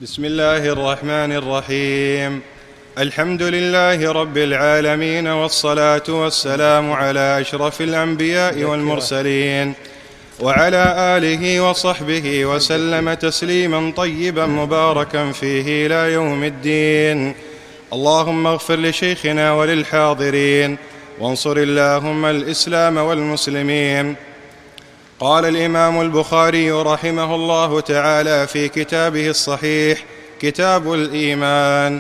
بسم الله الرحمن الرحيم. الحمد لله رب العالمين، والصلاة والسلام على أشرف الأنبياء والمرسلين وعلى آله وصحبه وسلم تسليما طيبا مباركا فيه إلى يوم الدين. اللهم اغفر لشيخنا وللحاضرين، وانصر اللهم الإسلام والمسلمين. قال الإمام البخاري رحمه الله تعالى في كتابه الصحيح كتاب الإيمان: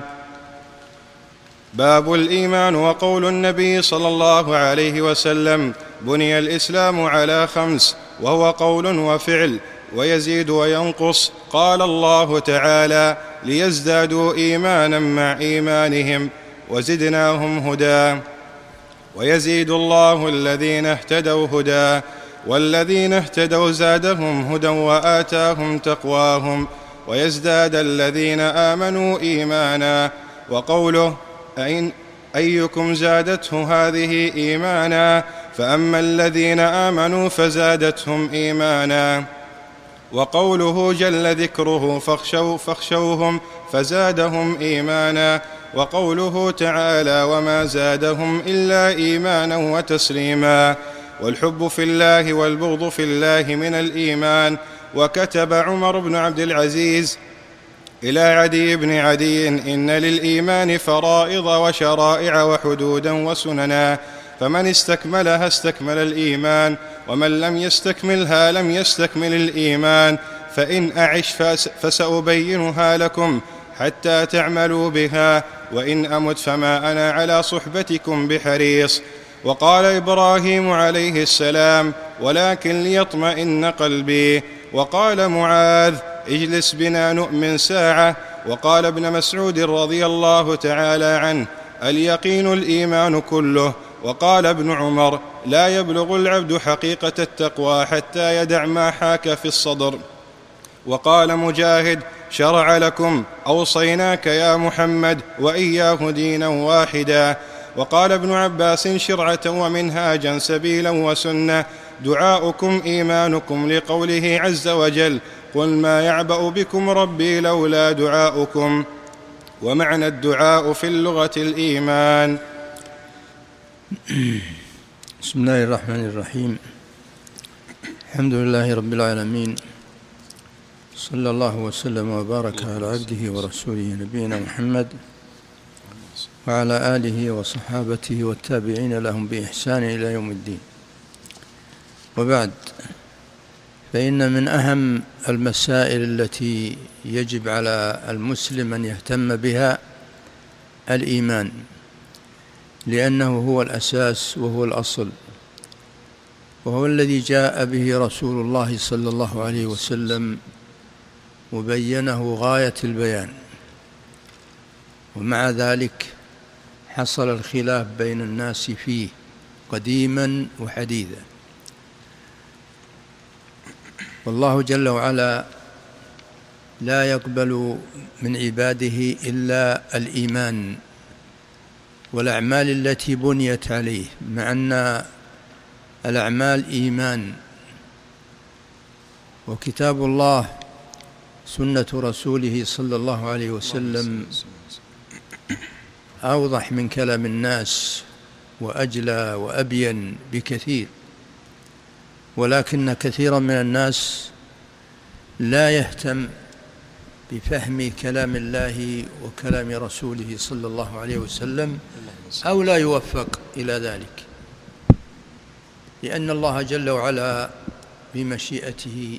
باب الإيمان. وقول النبي صلى الله عليه وسلم: بني الإسلام على 5، وهو قول وفعل ويزيد وينقص. قال الله تعالى: ليزدادوا إيمانا مع إيمانهم وزدناهم هدى. ويزيد الله الذين اهتدوا هدى، والذين اهتدوا زادهم هدى وآتاهم تقواهم، ويزداد الذين آمنوا إيمانا. وقوله: أيكم زادته هذه إيمانا، فأما الذين آمنوا فزادتهم إيمانا. وقوله جل ذكره: فاخشوهم فزادهم إيمانا. وقوله تعالى: وما زادهم إلا إيمانا وتسليما. والحب في الله والبغض في الله من الإيمان. وكتب عمر بن عبد العزيز إلى عدي بن عدي: إن للإيمان فرائض وشرائع وحدودا وسننا، فمن استكملها استكمل الإيمان، ومن لم يستكملها لم يستكمل الإيمان. فإن أعش فسأبينها لكم حتى تعملوا بها، وإن أمت فما أنا على صحبتكم بحريص. وقال إبراهيم عليه السلام: ولكن ليطمئن قلبي. وقال معاذ: اجلس بنا نؤمن ساعة. وقال ابن مسعود رضي الله تعالى عنه: اليقين الإيمان كله. وقال ابن عمر: لا يبلغ العبد حقيقة التقوى حتى يدع ما حاك في الصدر. وقال مجاهد: شرع لكم أوصيناك يا محمد وإياه دينا واحدا. وقال ابن عباس: شرعة ومنهاجا سبيلا وسنة. دعاؤكم إيمانكم، لقوله عز وجل: قل ما يعبأ بكم ربي لولا دعاؤكم. ومعنى الدعاء في اللغة الإيمان. بسم الله الرحمن الرحيم. الحمد لله رب العالمين، صلى الله وسلم وبارك على عبده ورسوله نبينا محمد وعلى آله وصحابته والتابعين لهم بإحسان إلى يوم الدين. وبعد، فإن من أهم المسائل التي يجب على المسلم أن يهتم بها الإيمان، لأنه هو الأساس وهو الأصل، وهو الذي جاء به رسول الله صلى الله عليه وسلم وبينه غاية البيان. ومع ذلك حصل الخلاف بين الناس فيه قديما وحديثا. والله جل وعلا لا يقبل من عباده إلا الإيمان والأعمال التي بنيت عليه، مع أن الأعمال إيمان. وكتاب الله سنة رسوله صلى الله عليه وسلم أوضح من كلام الناس وأجلى وأبين بكثير، ولكن كثيرا من الناس لا يهتم بفهم كلام الله وكلام رسوله صلى الله عليه وسلم، أو لا يوفق إلى ذلك، لأن الله جل وعلا بمشيئته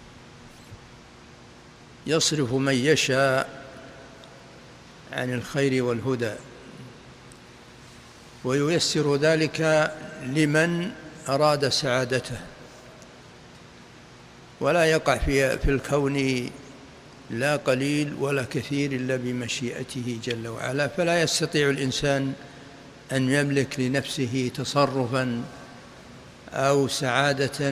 يصرف من يشاء عن الخير والهدى، وييسر ذلك لمن أراد سعادته. ولا يقع في الكون لا قليل ولا كثير إلا بمشيئته جل وعلا، فلا يستطيع الإنسان أن يملك لنفسه تصرفا أو سعادة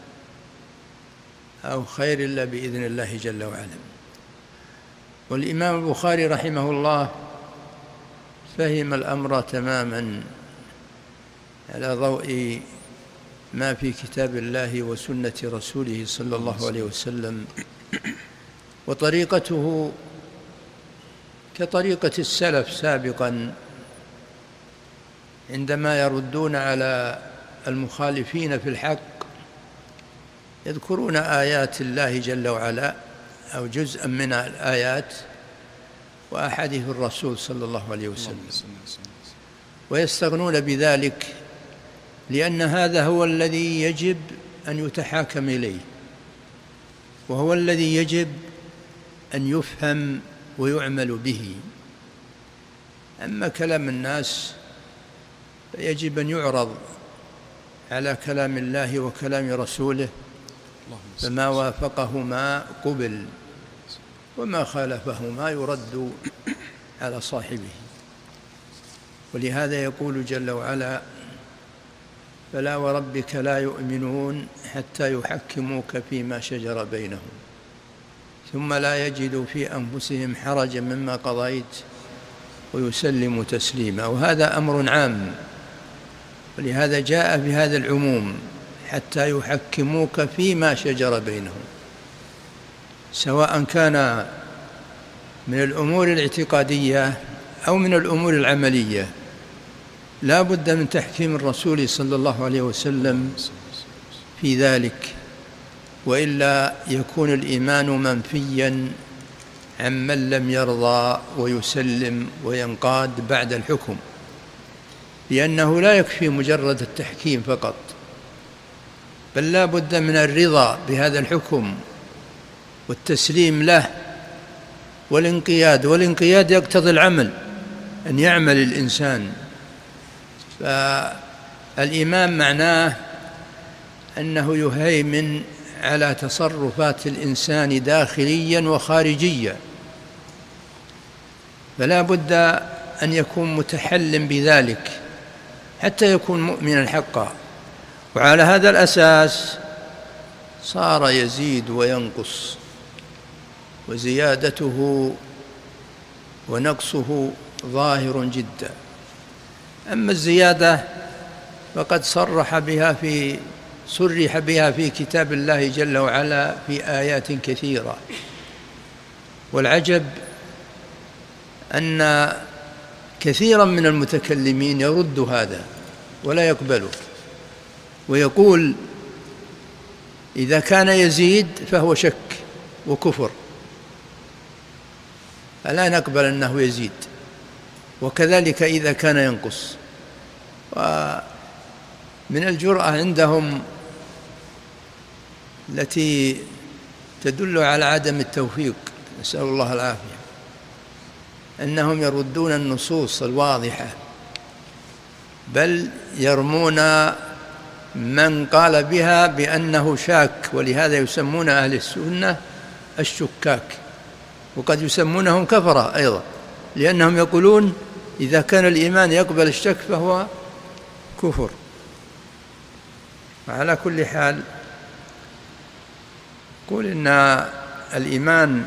أو خير إلا بإذن الله جل وعلا. والإمام البخاري رحمه الله فهم الأمر تماما على ضوء ما في كتاب الله وسنة رسوله صلى الله عليه وسلم. وطريقته كطريقة السلف سابقا عندما يردون على المخالفين في الحق يذكرون آيات الله جل وعلا أو جزءا من الآيات وأحاديث الرسول صلى الله عليه وسلم، ويستغنون بذلك لأن هذا هو الذي يجب أن يتحاكم إليه، وهو الذي يجب أن يفهم ويعمل به. أما كلام الناس فيجب أن يعرض على كلام الله وكلام رسوله، فما وافقهما قبل وما خالفهما يرد على صاحبه. ولهذا يقول جل وعلا: فلا وربك لا يؤمنون حتى يحكموك فيما شجر بينهم ثم لا يجدوا في أنفسهم حرجا مما قضيت ويسلموا تسليما. وهذا أمر عام، ولهذا جاء بهذا العموم: حتى يحكموك فيما شجر بينهم، سواء كان من الأمور الاعتقادية أو من الأمور العملية، لا بد من تحكيم الرسول صلى الله عليه وسلم في ذلك، وإلا يكون الإيمان منفيا عمن لم يرضى ويسلم وينقاد بعد الحكم، لأنه لا يكفي مجرد التحكيم فقط، بل لا بد من الرضا بهذا الحكم والتسليم له والانقياد يقتضي العمل، أن يعمل الإنسان. فالإيمان معناه أنه يهيمن على تصرفات الإنسان داخليا وخارجيا، فلا بد أن يكون متحلم بذلك حتى يكون مؤمنا حقا. وعلى هذا الأساس صار يزيد وينقص، وزيادته ونقصه ظاهر جدا. أما الزيادة فقد صرح بها في كتاب الله جل وعلا في آيات كثيرة. والعجب أن كثيرا من المتكلمين يرد هذا ولا يقبله، ويقول: إذا كان يزيد فهو شك وكفر، فلا نقبل أنه يزيد، وكذلك إذا كان ينقص. ومن الجرأة عندهم التي تدل على عدم التوفيق، نسأل الله العافية، أنهم يردون النصوص الواضحة، بل يرمون من قال بها بأنه شاك، ولهذا يسمون أهل السنة الشكاك، وقد يسمونهم كفرة أيضا، لأنهم يقولون إذا كان الإيمان يقبل الشك فهو كفر. وعلى كل حال قل إن الإيمان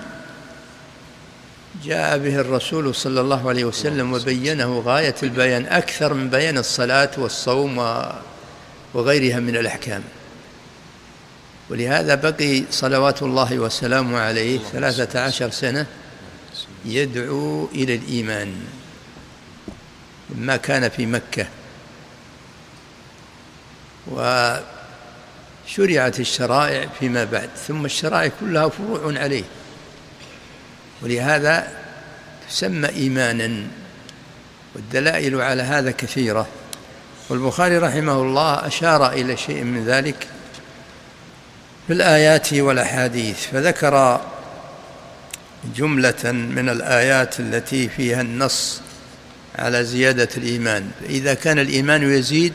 جاء به الرسول صلى الله عليه وسلم وبينه غاية البيان، أكثر من بيان الصلاة والصوم وغيرها من الأحكام. ولهذا بقي صلوات الله وسلامه عليه 13 سنة يدعو إلى الإيمان ما كان في مكة، وشرعت الشرائع فيما بعد، ثم الشرائع كلها فروع عليه، ولهذا تسمى إيمانا. والدلائل على هذا كثيرة، والبخاري رحمه الله أشار إلى شيء من ذلك في الآيات والأحاديث، فذكر جملة من الآيات التي فيها النص على زيادة الإيمان. فإذا كان الإيمان يزيد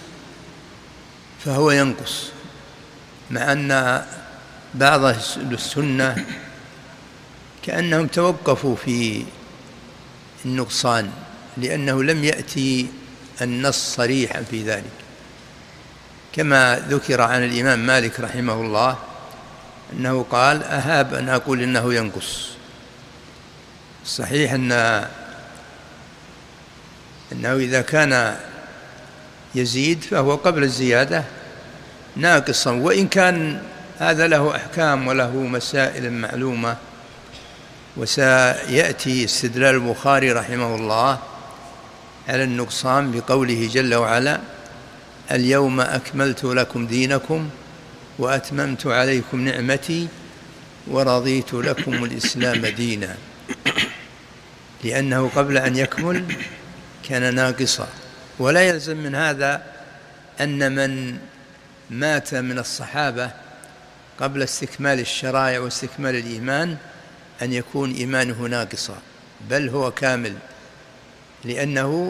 فهو ينقص، مع أن بعض السنة كأنهم توقفوا في النقصان، لأنه لم يأتي النص صريحا في ذلك، كما ذكر عن الإمام مالك رحمه الله أنه قال: أهاب أن أقول إنه ينقص. صحيح أنه إذا كان يزيد فهو قبل الزيادة ناقصا، وإن كان هذا له أحكام وله مسائل معلومة وسيأتي استدلال البخاري رحمه الله على النقصان بقوله جل وعلا: اليوم أكملت لكم دينكم وأتممت عليكم نعمتي ورضيت لكم الإسلام دينا، لأنه قبل أن يكمل كان ناقصا. ولا يلزم من هذا أن من مات من الصحابة قبل استكمال الشرائع واستكمال الإيمان أن يكون إيمانه ناقصا، بل هو كامل، لأنه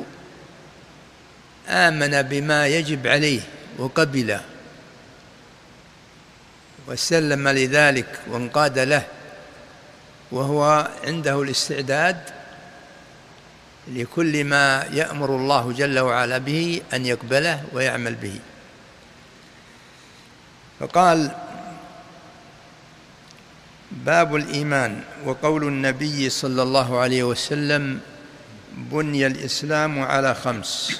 آمن بما يجب عليه وقبله وسلم لذلك وانقاد له، وهو عنده الاستعداد لكل ما يأمر الله جل وعلا به أن يقبله ويعمل به. فقال: باب الإيمان. وقول النبي صلى الله عليه وسلم: بني الإسلام على 5.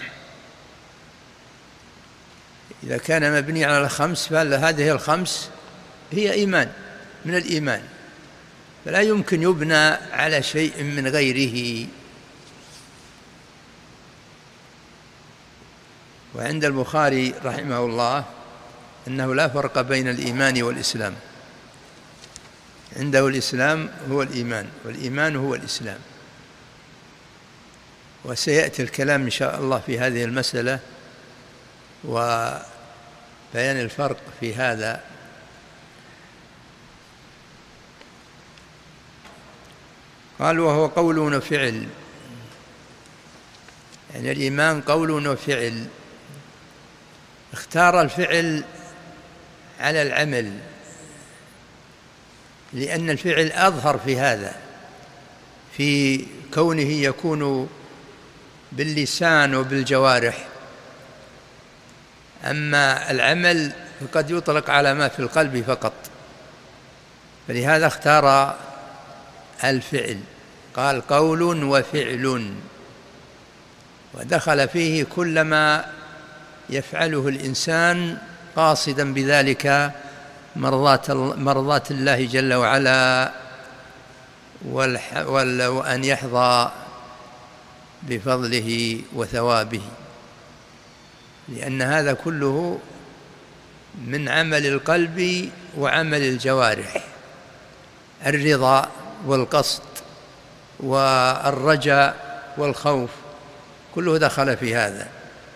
إذا كان مبني على 5 فهذه 5 هي إيمان من الإيمان، فلا يمكن يبنى على شيء من غيره. وعند البخاري رحمه الله أنه لا فرق بين الإيمان والإسلام، عنده الإسلام هو الإيمان والإيمان هو الإسلام. وسيأتي الكلام إن شاء الله في هذه المسألة وبيان الفرق في هذا. قال: وهو قول وفعل، يعني الإيمان قول وفعل. اختار الفعل على العمل لأن الفعل أظهر في هذا، في كونه يكون باللسان وبالجوارح. أما العمل فقد يطلق على ما في القلب فقط، فلهذا اختار الفعل، قال قول وفعل، ودخل فيه كل ما يفعله الإنسان قاصدا بذلك مرضاة الله جل وعلا وأن يحظى بفضله وثوابه، لأن هذا كله من عمل القلب وعمل الجوارح. الرضا والقصد والرجاء والخوف كله دخل في هذا.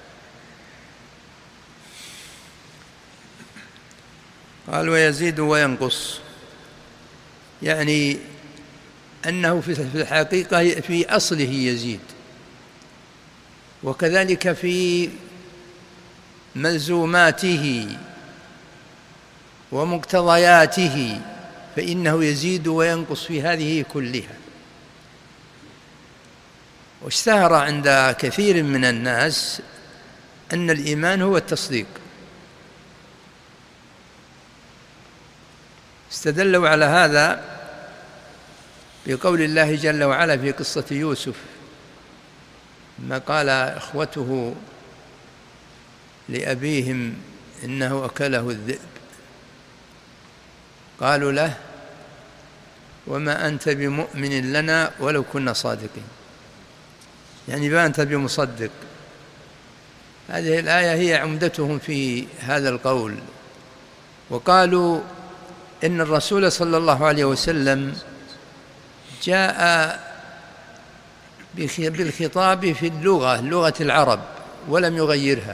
قال: ويزيد وينقص، يعني أنه في الحقيقة في أصله يزيد، وكذلك في ملزوماته ومقتضياته، فإنه يزيد وينقص في هذه كلها. واشتهر عند كثير من الناس أن الإيمان هو التصديق، استدلوا على هذا بقول الله جل وعلا في قصة يوسف، ما قال إخوته لأبيهم إنه أكله الذئب، قالوا له: وما أنت بمؤمن لنا ولو كنا صادقين، يعني ما أنت بمصدق. هذه الآية هي عمدتهم في هذا القول. وقالوا إن الرسول صلى الله عليه وسلم جاء بالخطاب في لغة العرب ولم يغيرها،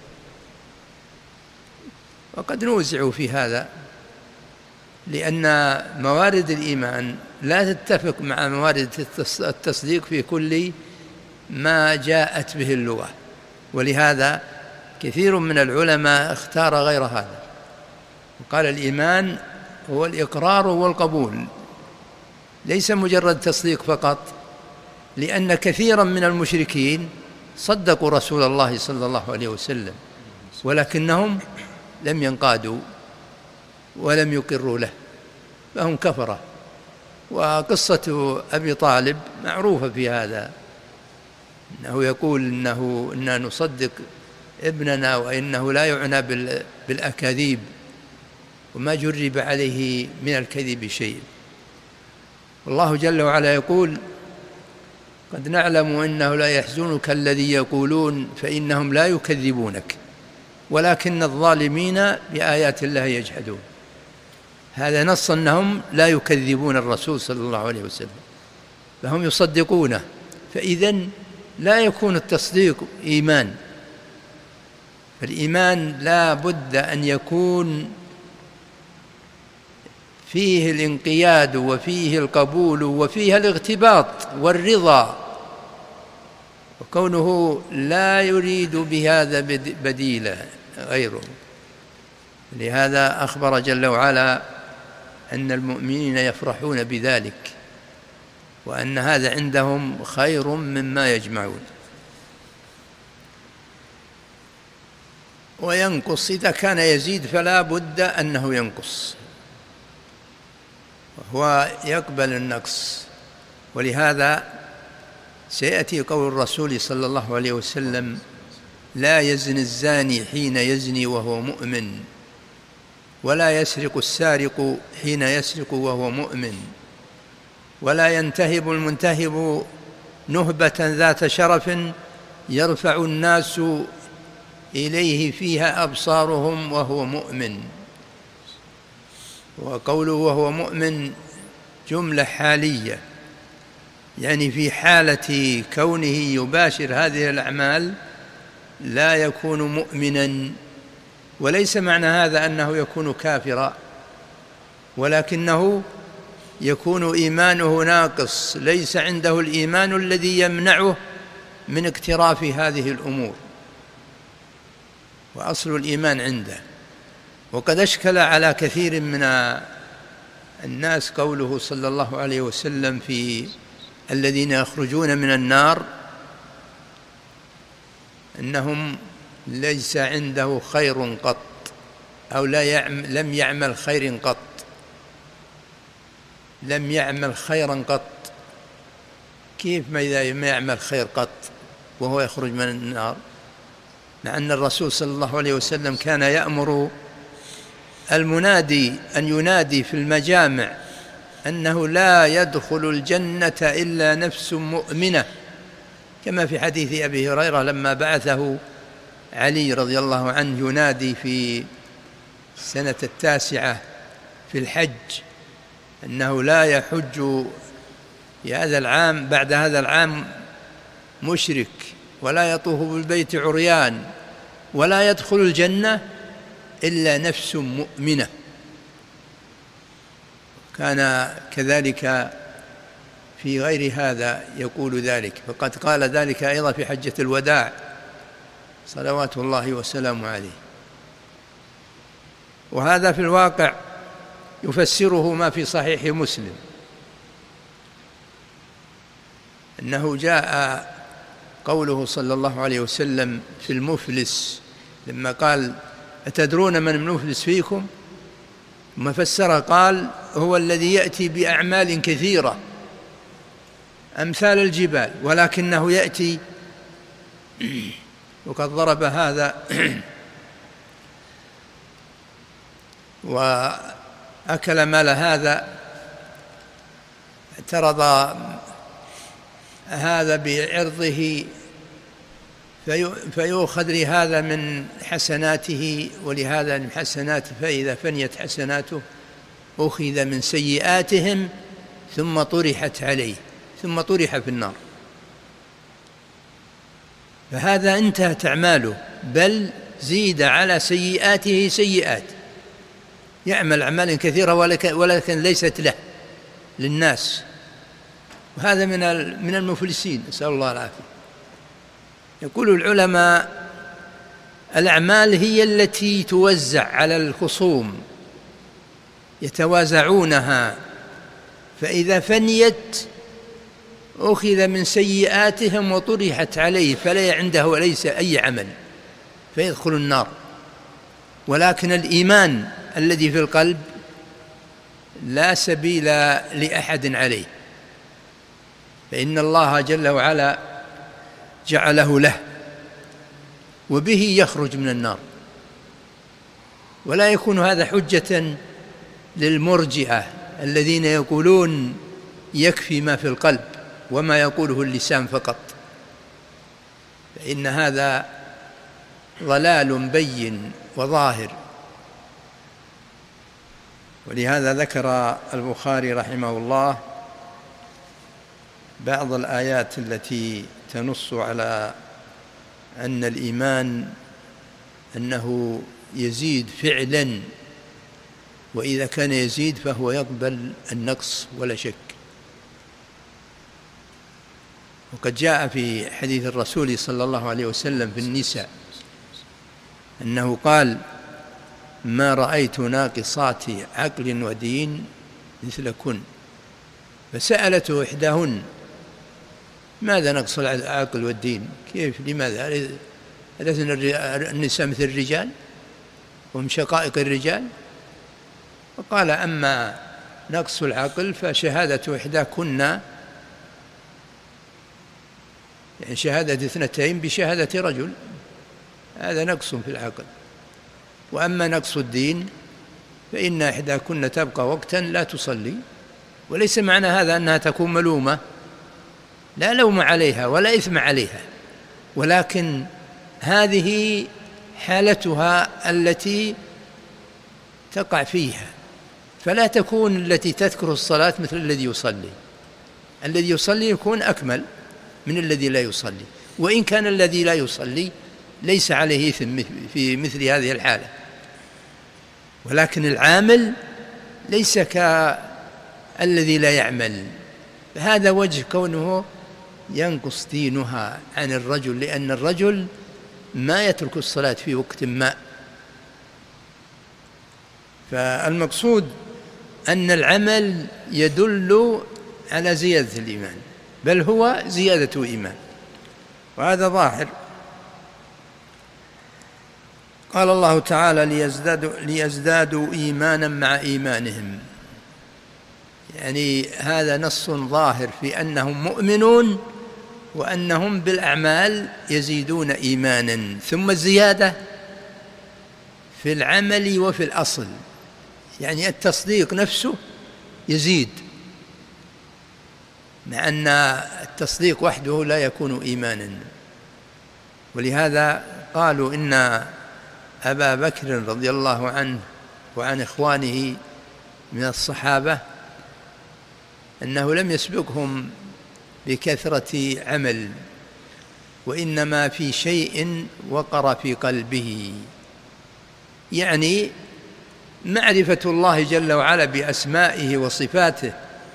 وقد نوزعوا في هذا، لأن موارد الإيمان لا تتفق مع موارد التصديق في كل ما جاءت به اللغة. ولهذا كثير من العلماء اختار غير هذا، وقال الإيمان هو الإقرار والقبول، ليس مجرد تصديق فقط، لأن كثيرا من المشركين صدقوا رسول الله صلى الله عليه وسلم ولكنهم لم ينقادوا ولم يقروا له، فهم كفرة. وقصة أبي طالب معروفة في هذا، إنه يقول إننا نصدق ابننا وإنه لا يعنى بالأكاذيب وما جرب عليه من الكذب شيء. الله جل وعلا يقول: قد نعلم إنه لا يحزنك الذي يقولون فإنهم لا يكذبونك ولكن الظالمين بآيات الله يجحدون. هذا نص أنهم لا يكذبون الرسول صلى الله عليه وسلم، فهم يصدقونه، فإذن لا يكون التصديق إيمان. فالإيمان لا بد أن يكون فيه الانقياد وفيه القبول وفيه الاغتباط والرضا، وكونه لا يريد بهذا بديلا غيره. لهذا أخبر جل وعلا أن المؤمنين يفرحون بذلك، وأن هذا عندهم خير مما يجمعون. وينقص إذا كان يزيد فلا بد أنه ينقص، وهو يقبل النقص. ولهذا سيأتي قول الرسول صلى الله عليه وسلم: لا يزني الزاني حين يزني وهو مؤمن، ولا يسرق السارق حين يسرق وهو مؤمن، ولا ينتهب المنتهب نهبة ذات شرف يرفع الناس إليه فيها أبصارهم وهو مؤمن. وقوله وهو مؤمن جملة حالية، يعني في حالة كونه يباشر هذه الأعمال لا يكون مؤمنا. وليس معنى هذا أنه يكون كافرا، ولكنه يكون إيمانه ناقص، ليس عنده الإيمان الذي يمنعه من اقتراف هذه الأمور، وأصل الإيمان عنده. وقد أشكل على كثير من الناس قوله صلى الله عليه وسلم في الذين يخرجون من النار أنهم ليس عنده خير قط، أو لم يعمل خير قط، لم يعمل خيرا قط. كيف ما إذا ما يعمل خير قط وهو يخرج من النار؟ مع أن الرسول صلى الله عليه وسلم كان يأمر المنادي أن ينادي في المجامع أنه لا يدخل الجنة إلا نفس مؤمنة، كما في حديث أبي هريرة لما بعثه علي رضي الله عنه ينادي في السنة 9 في الحج أنه لا يحج في هذا العام بعد هذا العام مشرك، ولا يطوف بالبيت عريان، ولا يدخل الجنة إلا نفس مؤمنة. كان كذلك في غير هذا يقول ذلك، فقد قال ذلك أيضا في حجة الوداع صلوات الله وسلامه عليه. وهذا في الواقع يفسره ما في صحيح مسلم، أنه جاء قوله صلى الله عليه وسلم في المفلس لما قال: أتدرون من المفلس فيكم؟ ثم فسر قال: هو الذي يأتي بأعمال كثيرة أمثال الجبال ولكنه يأتي وقد ضرب هذا وأكل مال هذا، اعترض هذا بعرضه فيؤخذ لهذا من حسناته ولهذا من حسناته، فإذا فنيت حسناته أخذ من سيئاتهم ثم طرحت عليه ثم طرح في النار. فهذا انتهت أعماله، بل زيد على سيئاته سيئات، يعمل أعمال كثيرة ولكن ليست له، للناس. وهذا من المفلسين، نسأل الله العافية. يقول العلماء: الأعمال هي التي توزع على الخصوم يتوازعونها، فإذا فنيت أخذ من سيئاتهم وطرحت عليه فلا عنده ليس أي عمل فيدخل النار. ولكن الإيمان الذي في القلب لا سبيل لأحد عليه، فإن الله جل وعلا جعله له، وبه يخرج من النار. ولا يكون هذا حجة للمرجئة الذين يقولون يكفي ما في القلب وما يقوله اللسان فقط، فإن هذا ضلال بين وظاهر. ولهذا ذكر البخاري رحمه الله بعض الآيات التي تنص على أن الإيمان أنه يزيد فعلا، وإذا كان يزيد فهو يقبل النقص ولا شك. وقد جاء في حديث الرسول صلى الله عليه وسلم في النساء أنه قال: ما رأيت ناقصات عقل ودين مثلكن. فسألته إحداهن: ماذا نقص العقل والدين؟ كيف؟ لماذا؟ ألسن النساء مثل الرجال وهم شقائق الرجال؟ وقال: أما نقص العقل فشهادة إحداكن، يعني شهادة اثنتين بشهادة رجل، هذا نقص في العقل. وأما نقص الدين فإن إحداكن تبقى وقتا لا تصلي، وليس معنى هذا أنها تكون ملومة، لا لوم عليها ولا إثم عليها، ولكن هذه حالتها التي تقع فيها، فلا تكون التي تذكر الصلاة مثل الذي يصلي. الذي يصلي يكون أكمل من الذي لا يصلي، وإن كان الذي لا يصلي ليس عليه إثم في مثل هذه الحالة، ولكن العامل ليس كالذي لا يعمل. هذا وجه كونه ينقص دينها عن الرجل، لأن الرجل ما يترك الصلاة في وقت ما. فالمقصود أن العمل يدل على زيادة الإيمان، بل هو زيادة إيمان، وهذا ظاهر. قال الله تعالى: ليزدادوا إيمانا مع إيمانهم، يعني هذا نص ظاهر في أنهم مؤمنون وأنهم بالأعمال يزيدون إيمانا. ثم الزيادة في العمل وفي الأصل، يعني التصديق نفسه يزيد، مع أن التصديق وحده لا يكون إيمانا. ولهذا قالوا إن أبا بكر رضي الله عنه وعن إخوانه من الصحابة أنه لم يسبقهم بكثرة عمل، وإنما في شيء وقر في قلبه، يعني معرفة الله جل وعلا بأسمائه وصفاته،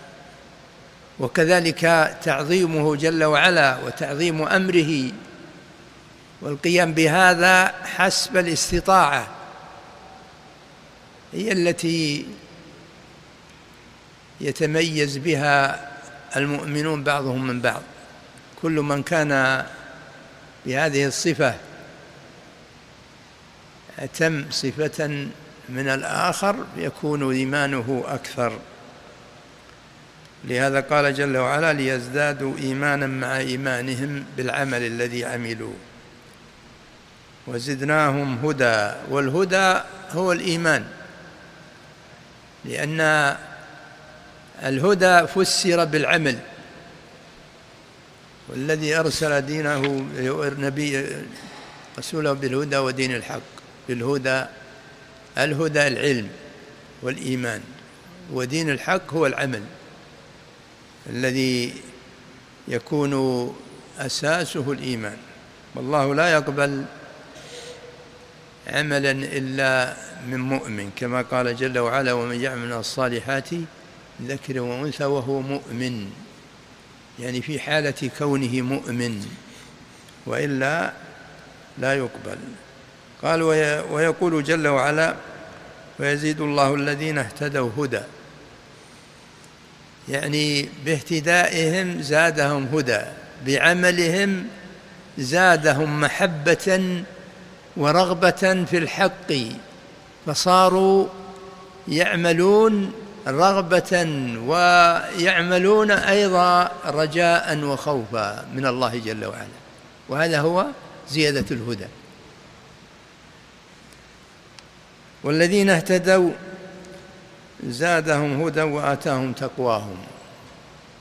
وكذلك تعظيمه جل وعلا وتعظيم أمره، والقيام بهذا حسب الاستطاعة هي التي يتميز بها المؤمنون بعضهم من بعض. كل من كان بهذه الصفة أتم صفة من الآخر يكون إيمانه أكثر. لهذا قال جل وعلا: ليزدادوا إيمانا مع إيمانهم بالعمل الذي عملوا وزدناهم هدى. والهدى هو الإيمان، لأن الهدى فسر بالعمل، والذي أرسل دينه نبي رسوله بالهدى ودين الحق. بالهدى، الهدى العلم والإيمان، ودين الحق هو العمل الذي يكون أساسه الإيمان. والله لا يقبل عملا إلا من مؤمن، كما قال جل وعلا: ومن يعمل من الصالحات ذكر وأنثى وهو مؤمن، يعني في حالة كونه مؤمن، وإلا لا يقبل. قال: ويقول جل وعلا: ويزيد الله الذين اهتدوا هدى، يعني باهتدائهم زادهم هدى، بعملهم زادهم محبة ورغبة في الحق، فصاروا يعملون رغبة ويعملون أيضا رجاء وخوفا من الله جل وعلا، وهذا هو زيادة الهدى. والذين اهتدوا زادهم هدى وآتاهم تقواهم،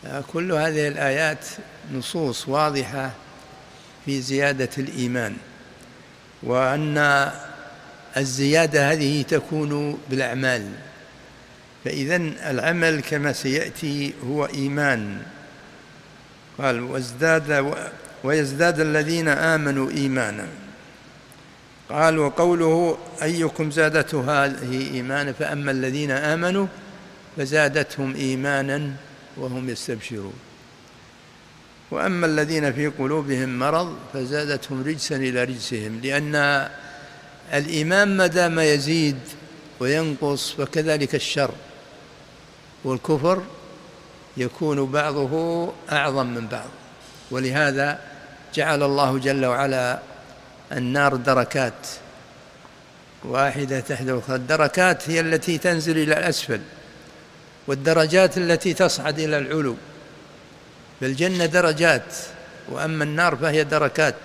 كل هذه الآيات نصوص واضحة في زيادة الإيمان، وأن الزيادة هذه تكون بالأعمال. فإذن العمل كما سيأتي هو إيمان. قال ويزداد الذين آمنوا إيمانا. قال وقوله أيكم زادته هذه إيمانا فأما الذين آمنوا فزادتهم إيمانا وهم يستبشرون، وأما الذين في قلوبهم مرض فزادتهم رجسا إلى رجسهم، لأن الإيمان ما دام يزيد وينقص فكذلك الشر والكفر يكون بعضه أعظم من بعض. ولهذا جعل الله جل وعلا النار دركات واحدة تحت الأخرى. الدركات هي التي تنزل إلى الأسفل، والدرجات التي تصعد إلى العلو. فالجنة درجات، وأما النار فهي دركات.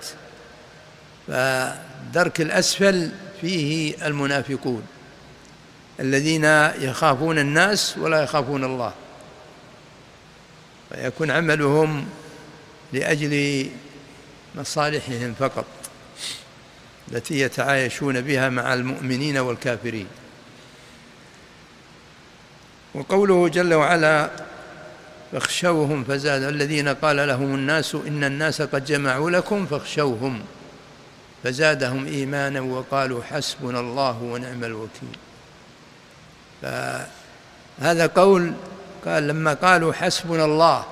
فدرك الأسفل فيه المنافقون الذين يخافون الناس ولا يخافون الله، ويكون عملهم لأجل مصالحهم فقط التي يتعايشون بها مع المؤمنين والكافرين. وقوله جل وعلا فاخشوهم فزاد الذين قال لهم الناس إن الناس قد جمعوا لكم فاخشوهم فزادهم إيمانا وقالوا حسبنا الله ونعم الوكيل. فهذا قول قال لما قالوا حسبنا الله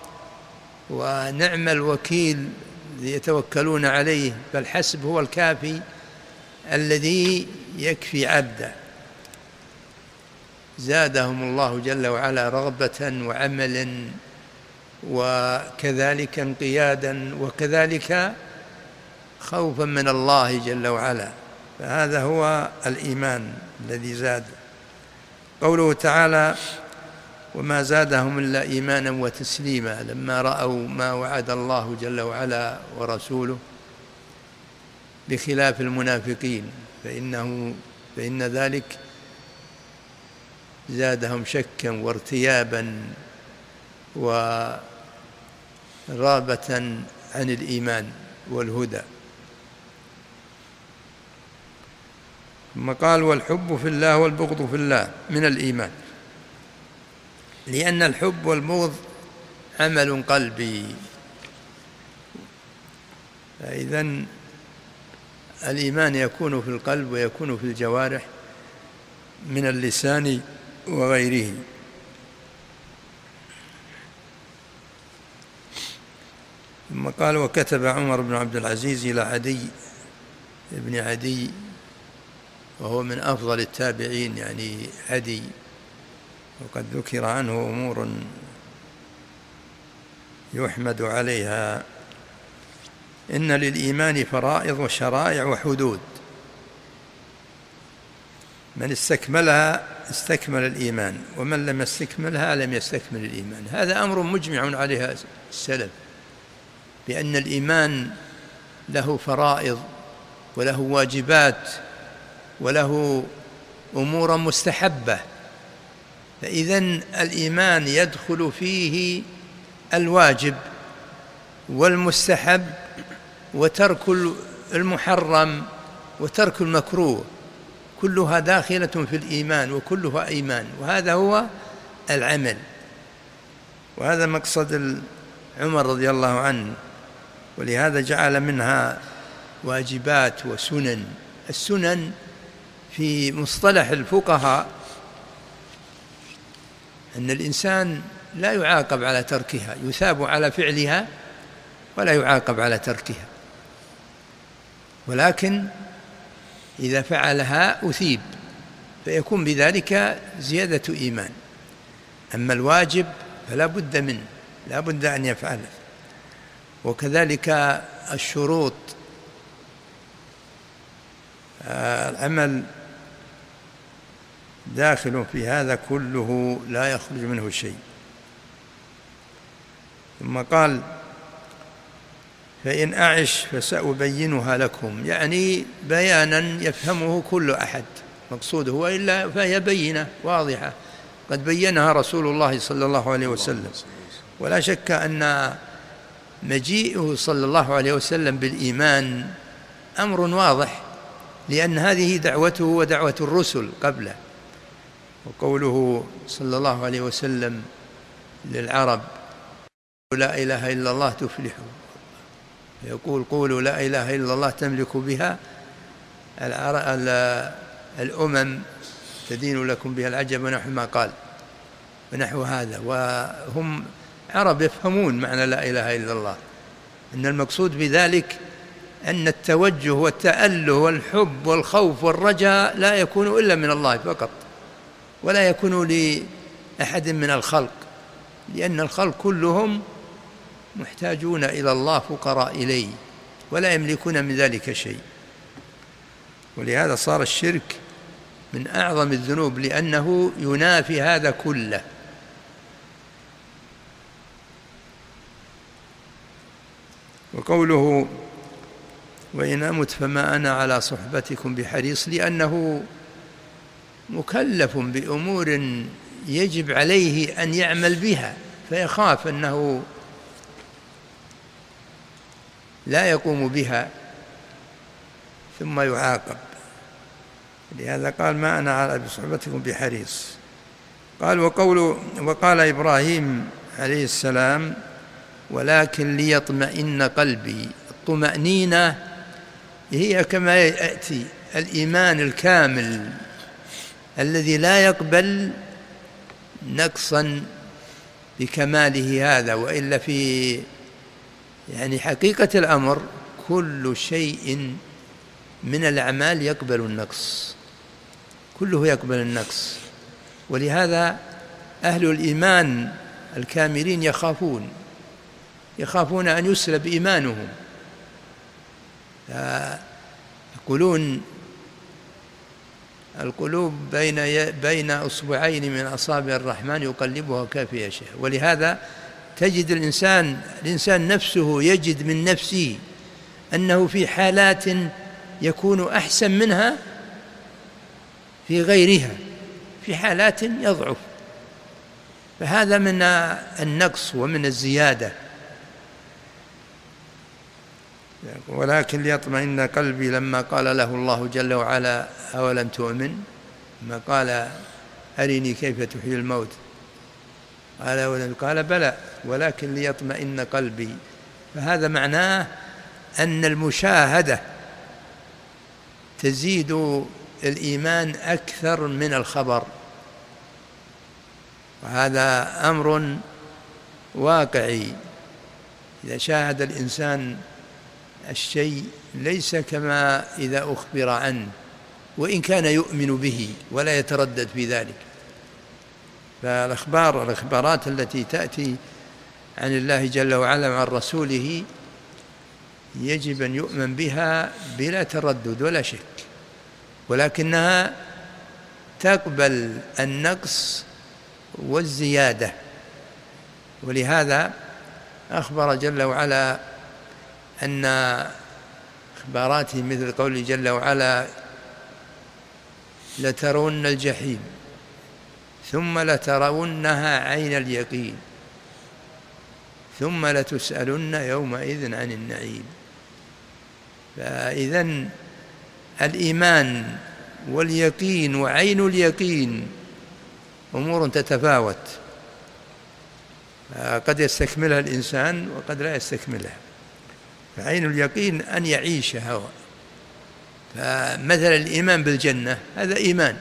ونعم الوكيل يتوكلون عليه، فالحسب هو الكافي الذي يكفي عبده. زادهم الله جل وعلا رغبة وعملا وكذلك انقيادا وكذلك خوفا من الله جل وعلا. فهذا هو الإيمان الذي زاد. قوله تعالى وما زادهم إلا إيمانا وتسليما، لما رأوا ما وعد الله جل وعلا ورسوله بخلاف المنافقين فإن ذلك زادهم شكا وارتيابا ورغبة عن الإيمان والهدى. ثم قال والحب في الله والبغض في الله من الإيمان، لأن الحب والبغض عمل قلبي. فإذن الإيمان يكون في القلب ويكون في الجوارح من اللسان وغيره. ثم قال وكتب عمر بن عبد العزيز إلى عدي بن عدي، وهو من أفضل التابعين يعني عدي، وقد ذكر عنه أمور يحمد عليها. إن للإيمان فرائض وشرائع وحدود، من استكملها استكمل الإيمان، ومن لم يستكملها لم يستكمل الإيمان. هذا أمر مجمع عليه السلف، بأن الإيمان له فرائض وله واجبات وله أمور مستحبة. فإذن الإيمان يدخل فيه الواجب والمستحب وترك المحرم وترك المكروه، كلها داخلة في الإيمان وكلها إيمان، وهذا هو العمل. وهذا مقصد عمر رضي الله عنه، ولهذا جعل منها واجبات وسنن. السنن في مصطلح الفقهاء أن الإنسان لا يعاقب على تركها، يثاب على فعلها ولا يعاقب على تركها، ولكن إذا فعلها أثيب، فيكون بذلك زيادة إيمان. أما الواجب فلا بد منه، لا بد أن يفعله. وكذلك الشروط، العمل داخل في هذا كله لا يخرج منه شيء. ثم قال فإن أعش فسأبينها لكم، يعني بيانا يفهمه كل أحد، مقصوده وإلا فهي بينة واضحة قد بينها رسول الله صلى الله عليه وسلم. ولا شك أن مجيئه صلى الله عليه وسلم بالإيمان أمر واضح، لأن هذه دعوته ودعوة الرسل قبله. وقوله صلى الله عليه وسلم للعرب: لا إله إلا الله تفلحوا، يقول: قولوا لا إله إلا الله تملك بها الأمم تدين لكم بها العجب ونحو ما قال ونحو هذا. وهم عرب يفهمون معنى لا إله إلا الله، إن المقصود بذلك أن التوجه والتأله والحب والخوف والرجاء لا يكون إلا من الله فقط، ولا يكون لأحد من الخلق، لأن الخلق كلهم محتاجون إلى الله، فقراء إليه، ولا يملكون من ذلك شيء. ولهذا صار الشرك من أعظم الذنوب، لأنه ينافي هذا كله. وقوله: وإن أمت فما أنا على صحبتكم بحريص، لأنه مكلف بأمور يجب عليه أن يعمل بها، فيخاف أنه لا يقوم بها ثم يعاقب. لهذا قال: ما أنا على صحبتكم بحريص. قال: وقال إبراهيم عليه السلام: ولكن ليطمئن قلبي. الطمأنينة هي كما يأتي الإيمان الكامل الذي لا يقبل نقصا بكماله هذا، وإلا في حقيقة الأمر كل شيء من الأعمال يقبل النقص، كله يقبل النقص. ولهذا أهل الإيمان الكاملين يخافون أن يسلب إيمانهم، يقولون: القلوب بين أصبعين من أصابع الرحمن يقلبها كيف يشاء. ولهذا تجد الإنسان نفسه يجد من نفسه أنه في حالات يكون أحسن منها في غيرها، في حالات يضعف، فهذا من النقص ومن الزيادة. ولكن ليطمئن قلبي، لما قال له الله جل وعلا: أولم تؤمن؟ ما قال: أرني كيف تحيي الموت، قال: بلى ولكن ليطمئن قلبي. فهذا معناه أن المشاهدة تزيد الإيمان أكثر من الخبر، وهذا أمر واقعي. إذا شاهد الإنسان الشيء ليس كما إذا أخبر عنه، وإن كان يؤمن به ولا يتردد في ذلك. فالأخبارات التي تأتي عن الله جل وعلا وعن رسوله يجب أن يؤمن بها بلا تردد ولا شك، ولكنها تقبل النقص والزيادة. ولهذا أخبر جل وعلا أن أخباراته مثل قوله جل وعلا: لترون الجحيم ثم لترونها عين اليقين ثم لتسألن يومئذ عن النعيم. فإذن الإيمان واليقين وعين اليقين أمور تتفاوت، قد يستكملها الإنسان وقد لا يستكملها. فعين اليقين أن يعيشها. فمثل الإيمان بالجنة هذا إيمان،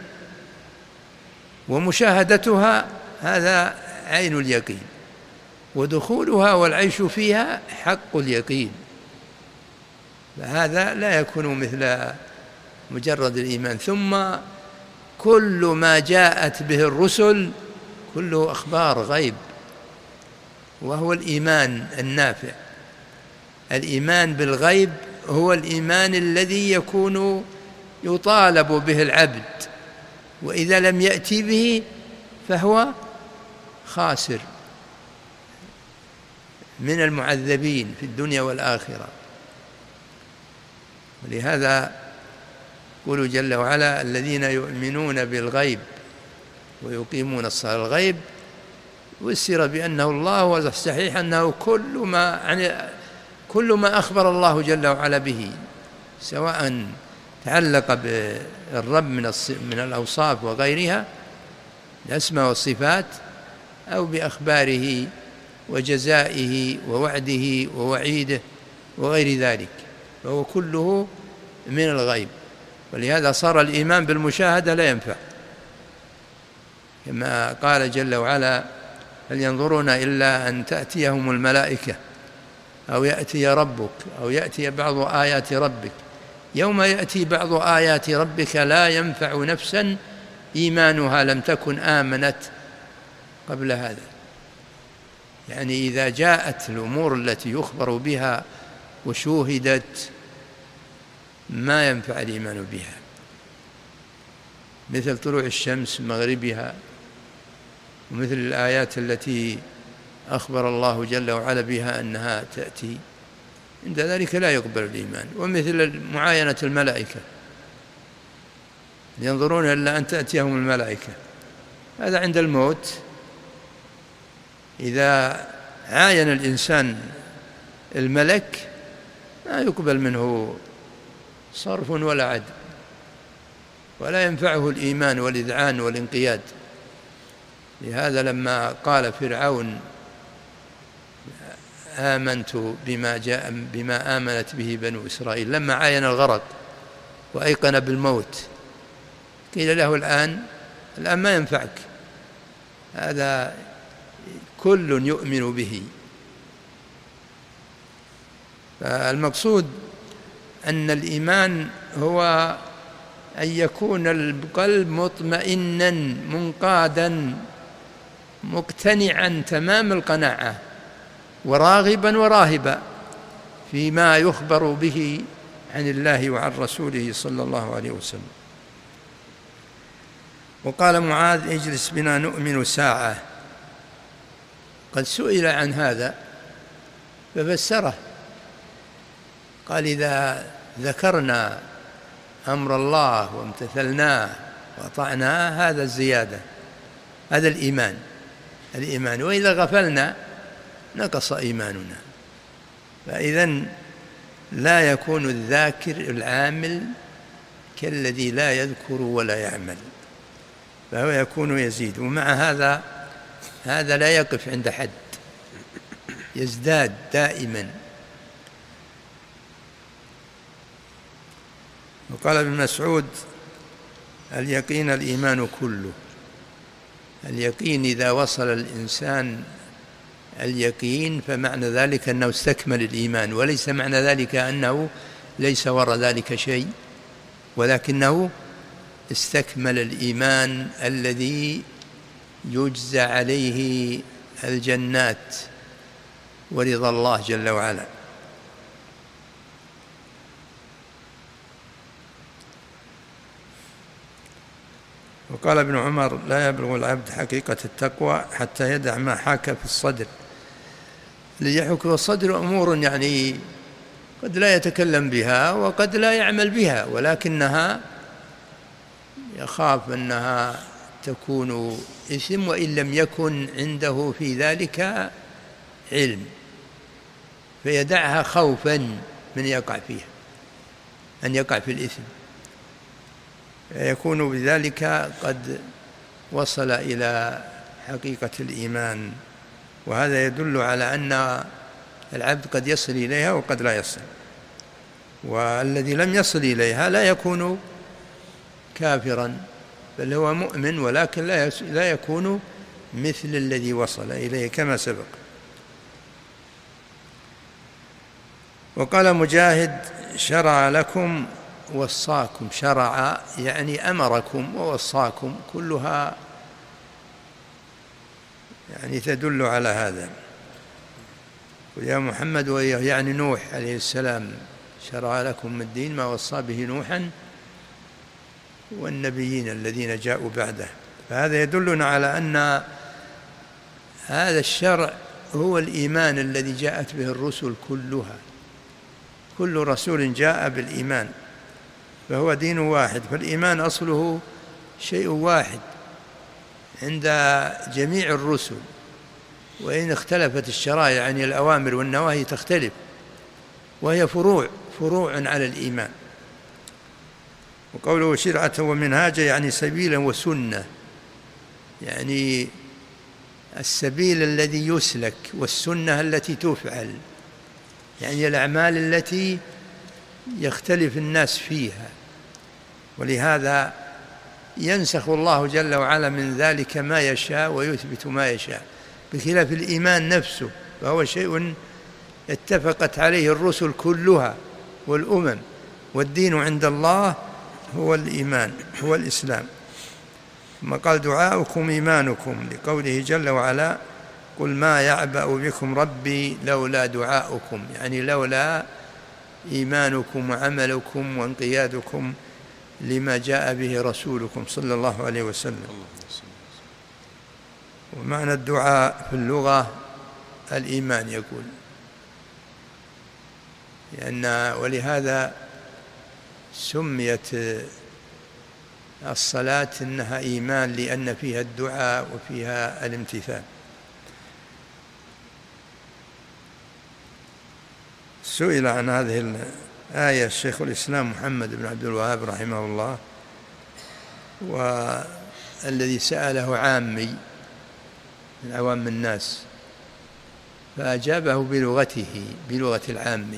ومشاهدتها هذا عين اليقين، ودخولها والعيش فيها حق اليقين. فهذا لا يكون مثل مجرد الإيمان. ثم كل ما جاءت به الرسل كله أخبار غيب، وهو الإيمان النافع. الإيمان بالغيب هو الإيمان الذي يكون يطالب به العبد، وإذا لم يأتي به فهو خاسر من المعذبين في الدنيا والآخرة. ولهذا يقول جل وعلا: الذين يؤمنون بالغيب ويقيمون الصلاة. الغيب فسر بأنه الله، والصحيح أنه كل ما أخبر الله جل وعلا به، سواء تعلق بالرب من الأوصاف وغيرها الأسماء والصفات، أو بأخباره وجزائه ووعده ووعيده وغير ذلك، فهو كله من الغيب. ولهذا صار الإيمان بالمشاهدة لا ينفع، كما قال جل وعلا: هل ينظرون إلا أن تأتيهم الملائكة أو يأتي ربك أو يأتي بعض آيات ربك. يوم يأتي بعض آيات ربك لا ينفع نفسا إيمانها لم تكن آمنت قبل هذا. يعني إذا جاءت الأمور التي يخبر بها وشوهدت ما ينفع الإيمان بها، مثل طلوع الشمس مغربها، ومثل الآيات التي أخبر الله جل وعلا بها أنها تأتي، عند ذلك لا يقبل الإيمان. ومثل معاينة الملائكة، ينظرون إلا أن تأتيهم الملائكة، هذا عند الموت. إذا عاين الإنسان الملك ما يقبل منه صرف ولا عدل، ولا ينفعه الإيمان والإذعان والانقياد. لهذا لما قال فرعون: آمنت بما آمنت به بنو إسرائيل، لما عاين الغرق وأيقن بالموت، قيل له الآن ما ينفعك، هذا كل يؤمن به. فالمقصود أن الإيمان هو أن يكون القلب مطمئنا منقادا مقتنعا تمام القناعة، وراغبا وراهبا فيما يخبر به عن الله وعن رسوله صلى الله عليه وسلم. وقال معاذ: اجلس بنا نؤمن ساعة. قد سئل عن هذا ففسره، قال: إذا ذكرنا أمر الله وامتثلناه وأطعناه هذا الزيادة، هذا الإيمان. وإذا غفلنا نقص إيماننا. فإذن لا يكون الذاكر العامل كالذي لا يذكر ولا يعمل، فهو يكون يزيد. ومع هذا لا يقف عند حد، يزداد دائما. وقال ابن مسعود: اليقين الإيمان كله. اليقين إذا وصل الإنسان اليقين فمعنى ذلك أنه استكمل الإيمان، وليس معنى ذلك أنه ليس وراء ذلك شيء، ولكنه استكمل الإيمان الذي يجزى عليه الجنات ورضا الله جل وعلا. وقال ابن عمر: لا يبلغ العبد حقيقة التقوى حتى يدع ما حاك في الصدر. ليحك الصدر أمور يعني قد لا يتكلم بها وقد لا يعمل بها، ولكنها يخاف أنها تكون إثم، وإن لم يكن عنده في ذلك علم، فيدعها خوفا من يقع فيها، أن يقع في الإثم، يكون بذلك قد وصل إلى حقيقة الإيمان. وهذا يدل على أن العبد قد يصل إليها وقد لا يصل، والذي لم يصل إليها لا يكون كافرا، بل هو مؤمن، ولكن لا يكون مثل الذي وصل إليه كما سبق. وقال مجاهد: شرع لكم وصاكم. شرع يعني أمركم ووصاكم، كلها يعني تدل على هذا. ويا محمد، يعني نوح عليه السلام: شرع لكم من الدين ما وصى به نوحا والنبيين الذين جاءوا بعده. فهذا يدلنا على أن هذا الشرع هو الإيمان الذي جاءت به الرسل كلها، كل رسول جاء بالإيمان، فهو دين واحد. فالإيمان أصله شيء واحد عند جميع الرسل، وإن اختلفت الشرائع يعني الأوامر والنواهي تختلف، وهي فروع على الإيمان. وقوله شرعة ومنهاجا يعني سبيلا وسنة، يعني السبيل الذي يسلك والسنة التي تفعل، يعني الأعمال التي يختلف الناس فيها. ولهذا ينسخ الله جل وعلا من ذلك ما يشاء ويثبت ما يشاء، بخلاف الإيمان نفسه، فهو شيء اتفقت عليه الرسل كلها والأمم، والدين عند الله هو الإيمان، هو الإسلام. ثم قال دعاؤكم إيمانكم، لقوله جل وعلا قل ما يعبأ بكم ربي لولا دعاؤكم، يعني لولا إيمانكم وعملكم وانقيادكم لما جاء به رسولكم صلى الله عليه وسلم. ومعنى الدعاء في اللغة الإيمان يقول، ولهذا سميت الصلاة إنها إيمان، لأن فيها الدعاء وفيها الامتثال. سئل عن هذه الآية الشيخ الإسلام محمد بن عبد الوهاب رحمه الله، والذي سأله عامي من عوام الناس، فأجابه بلغته، بلغة العامي،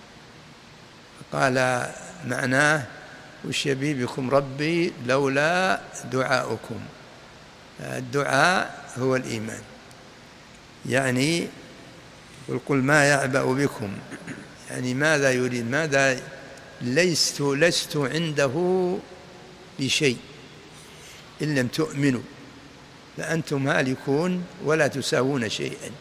قال معناه وش يبي بكم ربي لولا دعاؤكم. الدعاء هو الإيمان، يعني قل ما يعبأ بكم، يعني ماذا يريد، ماذا لست عنده بشيء إن لم تؤمنوا، فأنتم هالكون ولا تساوون شيئا.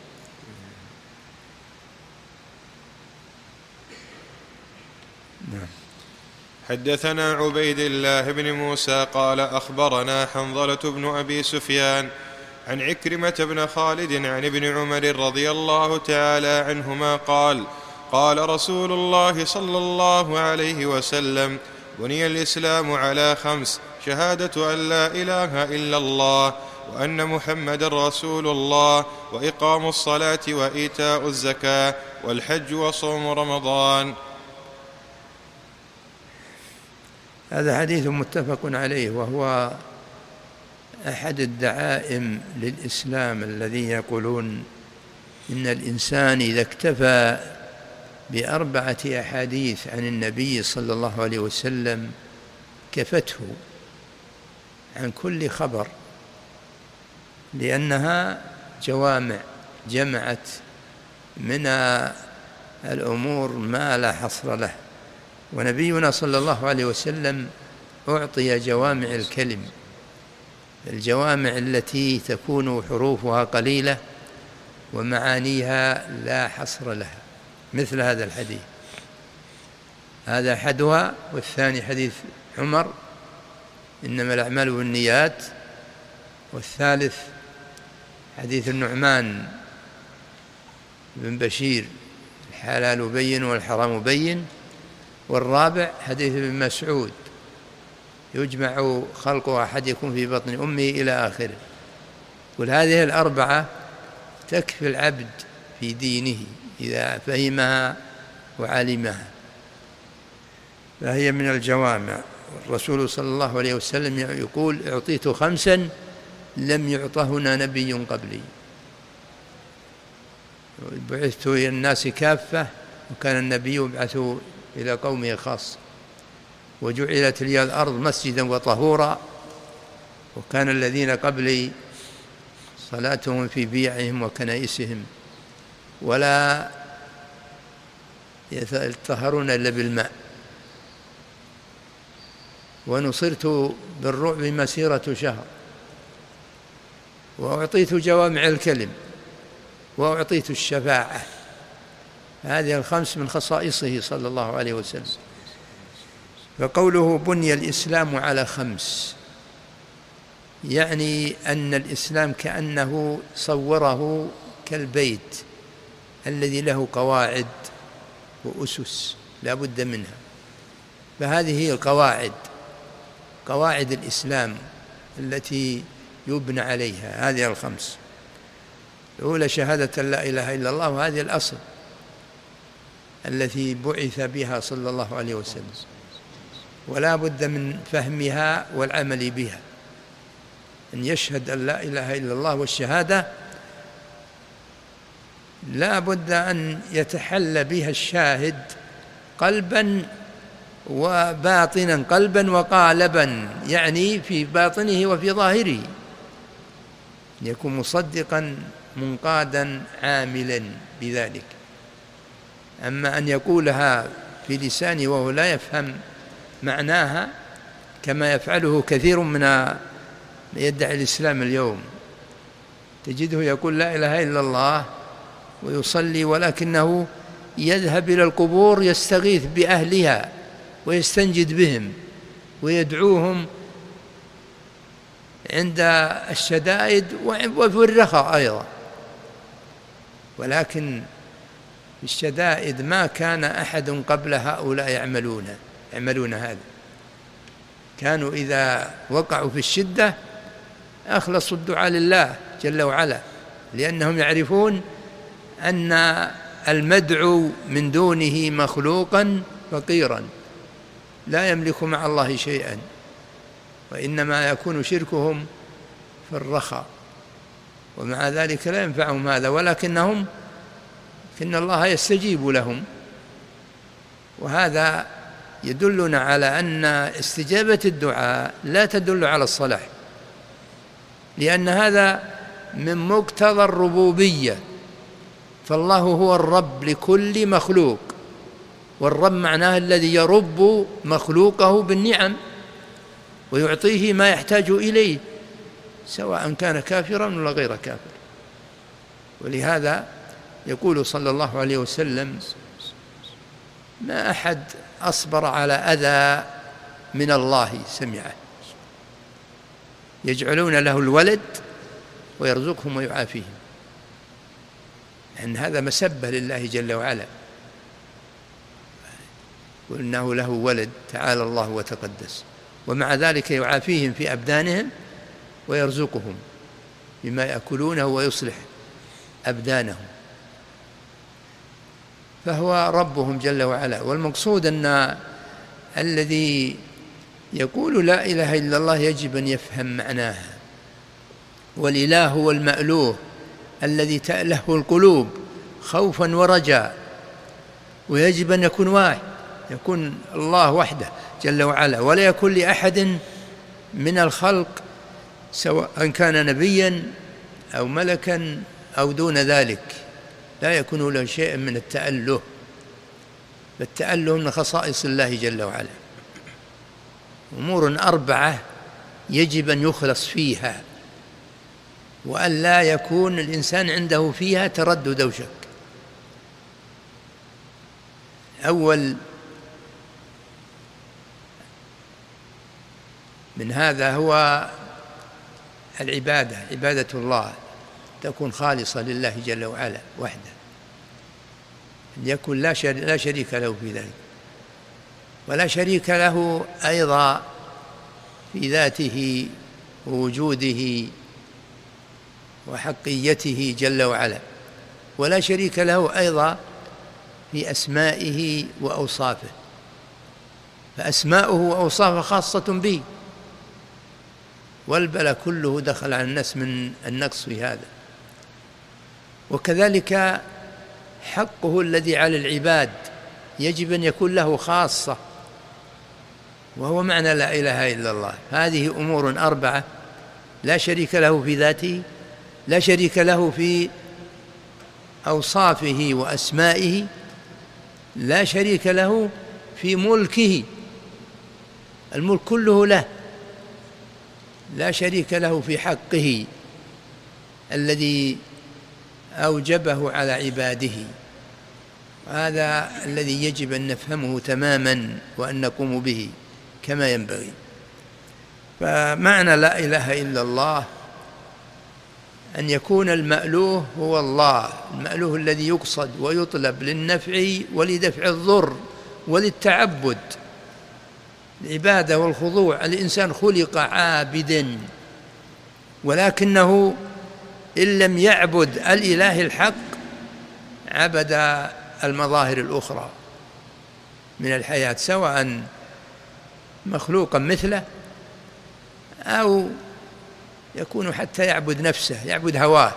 نعم. حدثنا عبيد الله بن موسى قال أخبرنا حنظلة بن أبي سفيان عن عكرمة بن خالد عن ابن عمر رضي الله تعالى عنهما قال قال رسول الله صلى الله عليه وسلم بني الإسلام على 5: شهادة أن لا إله إلا الله وأن محمد رسول الله وإقام الصلاة وإيتاء الزكاة والحج وصوم رمضان. هذا حديث متفق عليه، وهو أحد الدعائم للإسلام الذين يقولون إن الإنسان إذا اكتفى ب4 أحاديث عن النبي صلى الله عليه وسلم كفته عن كل خبر، لأنها جوامع جمعت من الأمور ما لا حصر له. ونبينا صلى الله عليه وسلم أعطي جوامع الكلم، الجوامع التي تكون حروفها قليلة ومعانيها لا حصر لها، مثل هذا الحديث، هذا أحدها. والثاني حديث عمر إنما الأعمال بالنيات. والثالث حديث النعمان بن بشير الحلال بين والحرام بين. والرابع حديث ابن مسعود يجمع خلق أحدكم في بطن أمه إلى آخره. وهذه ال4 تكفي العبد في دينه إذا فهمها وعلمها، فهي من الجوامع. الرسول صلى الله عليه وسلم يقول أعطيت 5 لم يعطهن نبي قبلي، بعثت إلى الناس كافة، وكان النبي يبعث إلى قومه خاص، وجعلت لي الأرض مسجدا وطهورا، وكان الذين قبلي صلاتهم في بيعهم وكنائسهم ولا يتطهرون إلا بالماء، ونصرت بالرعب مسيرة شهر، وأعطيت جوامع الكلم، وأعطيت الشفاعة. هذه ال5 من خصائصه صلى الله عليه وسلم. فقوله بني الإسلام على 5 يعني أن الإسلام كأنه صوره كالبيت الذي له قواعد وأسس لا بد منها، فهذه هي القواعد، قواعد الإسلام التي يبنى عليها، هذه ال5. الأولى شهادة لا إله إلا الله، وهذه الأصل التي بعث بها صلى الله عليه وسلم، ولا بد من فهمها والعمل بها، أن يشهد أن لا إله إلا الله. والشهادة لا بد أن يتحلى بها الشاهد قلبا وباطنا، قلبا وقالبا، يعني في باطنه وفي ظاهره، يكون مصدقا منقادا عاملا بذلك. أما أن يقولها في لسانه وهو لا يفهم معناها، كما يفعله كثير من يدعي الإسلام اليوم، تجده يقول لا إله إلا الله ويصلي، ولكنه يذهب إلى القبور يستغيث بأهلها ويستنجد بهم ويدعوهم عند الشدائد وفي الرخاء أيضا، ولكن في الشدائد ما كان أحد قبل هؤلاء يعملون هذا. كانوا إذا وقعوا في الشدة أخلصوا الدعاء لله جل وعلا، لأنهم يعرفون أن المدعو من دونه مخلوقا فقيرا لا يملك مع الله شيئا، وإنما يكون شركهم في الرخاء، ومع ذلك لا ينفعهم هذا، ولكنهم إن الله يستجيب لهم. وهذا يدلنا على أن استجابة الدعاء لا تدل على الصلاح، لأن هذا من مقتضى الربوبية، فالله هو الرب لكل مخلوق، والرب معناه الذي يرب مخلوقه بالنعم ويعطيه ما يحتاج إليه، سواء كان كافرا ولا غير كافر. ولهذا يقول صلى الله عليه وسلم: ما أحد أصبر على أذى من الله سمعه، يجعلون له الولد ويرزقهم ويعافيهم، لأن هذا مسبة لله جل وعلا، وإنه له ولد تعالى الله وتقدس، ومع ذلك يعافيهم في أبدانهم ويرزقهم بما يأكلونه ويصلح أبدانهم، فهو ربهم جل وعلا. والمقصود أن الذي يقول لا إله إلا الله يجب أن يفهم معناها، والإله هو المألوه الذي تأله القلوب خوفا ورجاء، ويجب أن يكون واحد، يكون الله وحده جل وعلا، ولا يكون لأحد من الخلق سواء كان نبيا أو ملكا أو دون ذلك، لا يكون له شيء من التأله، فالتأله من خصائص الله جل وعلا. أمور 4 يجب أن يخلص فيها، وأن لا يكون الإنسان عنده فيها تردد أو شك. أول من هذا هو العبادة، عبادة الله تكون خالصة لله جل وعلا وحده، أن يكون لا شريك له في ذلك، ولا شريك له أيضا في ذاته ووجوده وحقيته جل وعلا، ولا شريك له أيضا في أسمائه وأوصافه، فأسماؤه وأوصافه خاصة به، والبلاء كله دخل على الناس من النقص في هذا. وكذلك حقه الذي على العباد يجب أن يكون له خاصة، وهو معنى لا إله إلا الله. هذه أمور 4 لا شريك له في ذاته، لا شريك له في أوصافه وأسمائه، لا شريك له في ملكه، الملك كله له، لا شريك له في حقه الذي أوجبه على عباده. هذا الذي يجب أن نفهمه تماما وأن نقوم به كما ينبغي. فمعنى لا إله إلا الله أن يكون المألوه هو الله، المألوه الذي يقصد ويطلب للنفع ولدفع الضر وللتعبد، العبادة والخضوع. الإنسان خلق عابدا، ولكنه إن لم يعبد الإله الحق عبد المظاهر الأخرى من الحياة، سواء مخلوقا مثله أو يكون حتى يعبد نفسه، يعبد هواه.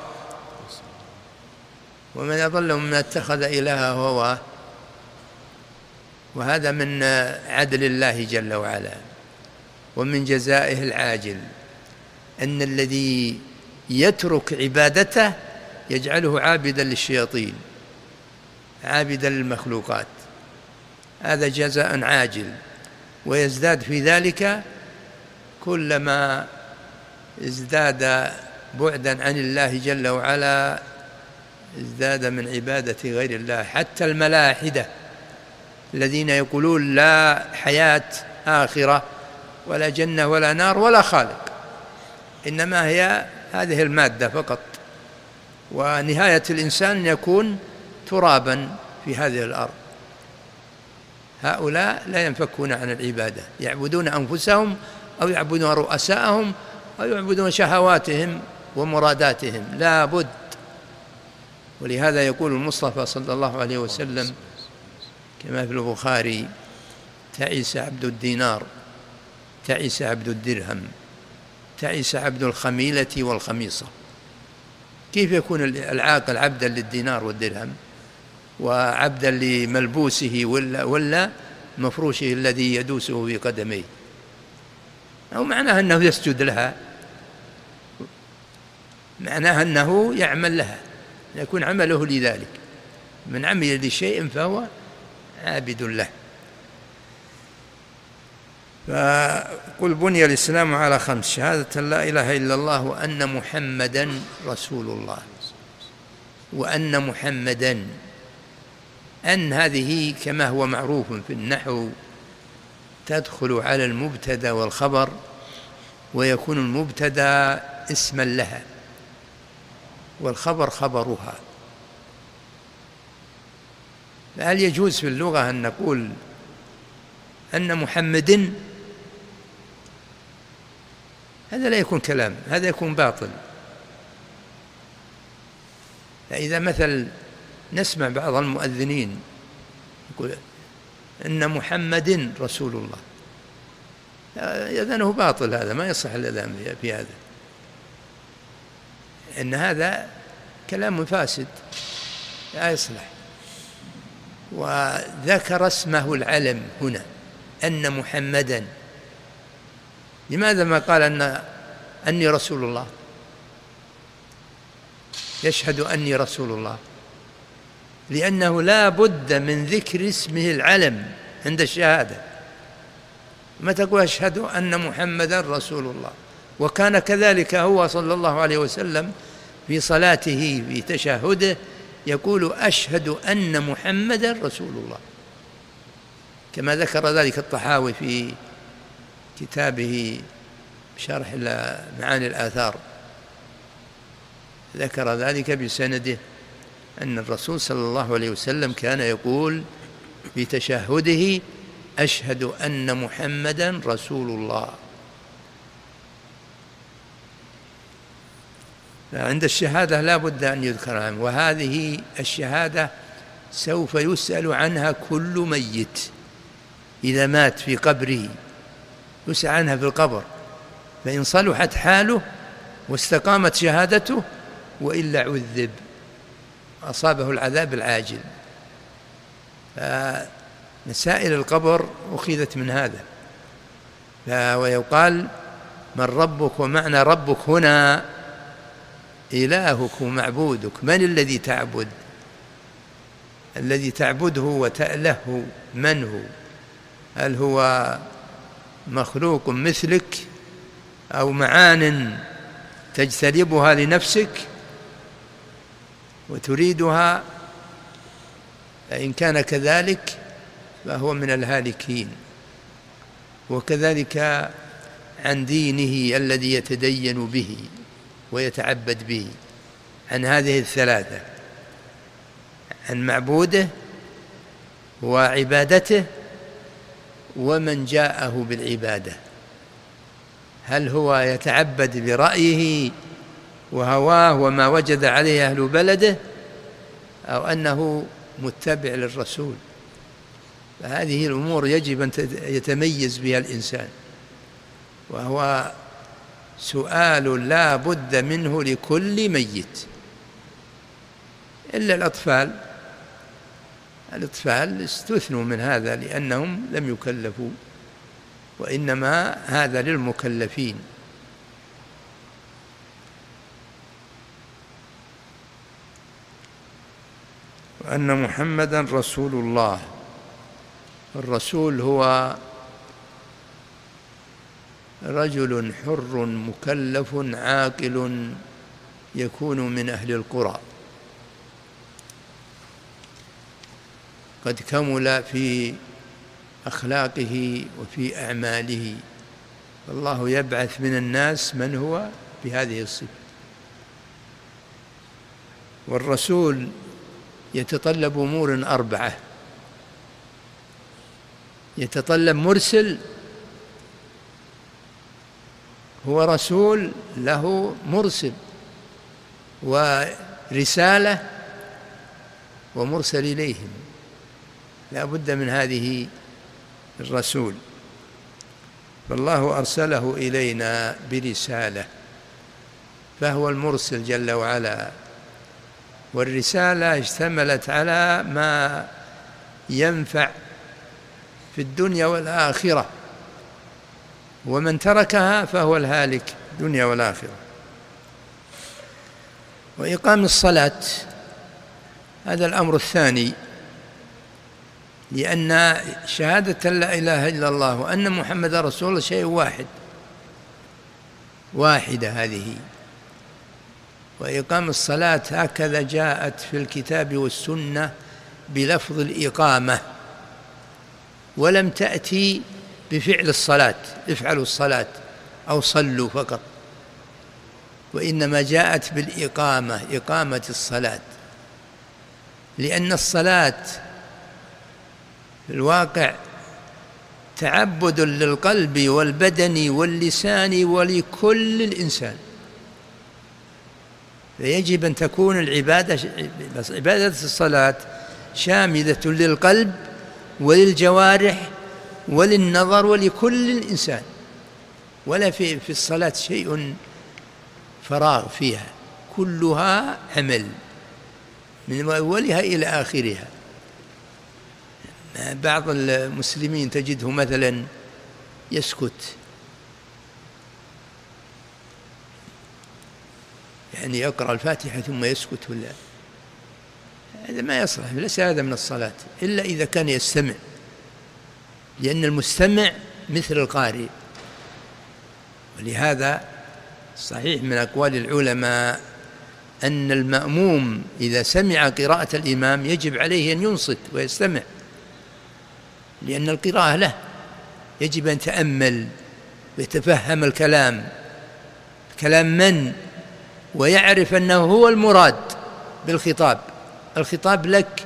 ومن أضل ممن اتخذ إلهه هواه. وهذا من عدل الله جل وعلا، ومن جزائه العاجل أن الذي يترك عبادته يجعله عابدا للشياطين، عابدا للمخلوقات. هذا جزاء عاجل، ويزداد في ذلك كلما ازداد بعدا عن الله جل وعلا، ازداد من عبادة غير الله. حتى الملاحدة الذين يقولون لا حياة آخرة ولا جنة ولا نار ولا خالق، إنما هي هذه المادة فقط، ونهاية الإنسان يكون ترابا في هذه الأرض. هؤلاء لا ينفكون عن العبادة، يعبدون أنفسهم أو يعبدون رؤساءهم أو يعبدون شهواتهم ومراداتهم، لا بد. ولهذا يقول المصطفى صلى الله عليه وسلم كما في البخاري: تعس عبد الدينار، تعس عبد الدرهم، تعس عبد الخميلة والخميصة. كيف يكون العاقل عبدا للدينار والدرهم وعبدا لملبوسه ولا مفروشه الذي يدوسه في قدميه؟ أو معناه أنه يسجد لها، معناه أنه يعمل لها، يكون عمله لذلك. من عمل لشيء فهو عابد له. فقل بني الإسلام على 5: شهادة لا إله إلا الله وأن محمدا رسول الله. وأن محمدا، أن هذه كما هو معروف في النحو تدخل على المبتدأ والخبر، ويكون المبتدأ اسما لها والخبر خبرها. فهل يجوز في اللغة أن نقول أن محمد؟ هذا لا يكون كلام، هذا يكون باطل. فإذا مثل نسمع بعض المؤذنين يقول إن محمد رسول الله، إذن هو باطل، هذا ما يصح الأذان في هذا، إن هذا كلام فاسد لا يصلح. وذكر اسمه العلم هنا أن محمدا، لماذا ما قال أني رسول الله؟ يشهد أني رسول الله، لأنه لا بد من ذكر اسمه العلم عند الشهادة. ما تقول أشهد أن محمدا رسول الله. وكان كذلك هو صلى الله عليه وسلم في صلاته في تشهده يقول أشهد أن محمدا رسول الله، كما ذكر ذلك الطحاوي في كتابه بشرح معاني الآثار، ذكر ذلك بسنده أن الرسول صلى الله عليه وسلم كان يقول في تشهده أشهد أن محمدا رسول الله. عند الشهادة لا بد أن يذكر عنه، وهذه الشهادة سوف يسأل عنها كل ميت إذا مات في قبره، يسأل عنها في القبر، فإن صلحت حاله واستقامت شهادته وإلا عذب، أصابه العذاب العاجل. فمسائل القبر أخذت من هذا. ويقال من ربك، ومعنى ربك هنا إلهك ومعبودك. من الذي تعبد؟ الذي تعبده وتأله من هو؟ هل هو مخلوق مثلك أو معان تجتلبها لنفسك وتريدها؟ فإن كان كذلك فهو من الهالكين. وكذلك عن دينه الذي يتدين به ويتعبد به، عن هذه الثلاثة: عن معبوده وعبادته ومن جاءه بالعبادة. هل هو يتعبد برأيه وهواه وما وجد عليه أهل بلده، أو أنه متبع للرسول. فهذه الأمور يجب أن يتميز بها الإنسان، وهو سؤال لا بد منه لكل ميت، إلا الأطفال. الأطفال استثنوا من هذا لأنهم لم يكلفوا، وإنما هذا للمكلفين. وأن محمدا رسول الله. الرسول هو رجل حر مكلف عاقل يكون من أهل القرى، قد كمل في أخلاقه وفي أعماله، فالله يبعث من الناس من هو بهذه الصفة. والرسول يتطلب أمور 4: يتطلب مرسل، هو رسول له مرسل ورسالة ومرسل إليهم، لا بد من هذه الرسول، فالله أرسله إلينا برسالة، فهو المرسل جل وعلا. والرسالة اشتملت على ما ينفع في الدنيا والآخرة، ومن تركها فهو الهالك الدنيا والآخرة. وإقام الصلاة هذا الأمر الثاني، لأن شهادة لا إله إلا الله وأن محمد رسول الله شيء واحدة هذه. وإقام الصلاة هكذا جاءت في الكتاب والسنة بلفظ الإقامة، ولم تأتي بفعل الصلاة، افعلوا الصلاة أو صلوا فقط، وإنما جاءت بالإقامة، إقامة الصلاة، لأن الصلاة في الواقع تعبد للقلب والبدن واللسان ولكل الإنسان، فيجب أن تكون عبادة الصلاة شاملة للقلب وللجوارح وللنظر ولكل الإنسان، ولا في الصلاة شيء فراغ فيها، كلها عمل من أولها إلى آخرها. بعض المسلمين تجده مثلا يسكت، يعني يقرأ الفاتحة ثم يسكت، ولا هذا ما يصلح، ليس هذا من الصلاة إلا إذا كان يستمع، لأن المستمع مثل القارئ. ولهذا صحيح من أقوال العلماء أن المأموم إذا سمع قراءة الإمام يجب عليه أن ينصت ويستمع، لأن القراءة له، يجب أن يتأمل ويتفهم الكلام من، ويعرف أنه هو المراد بالخطاب، الخطاب لك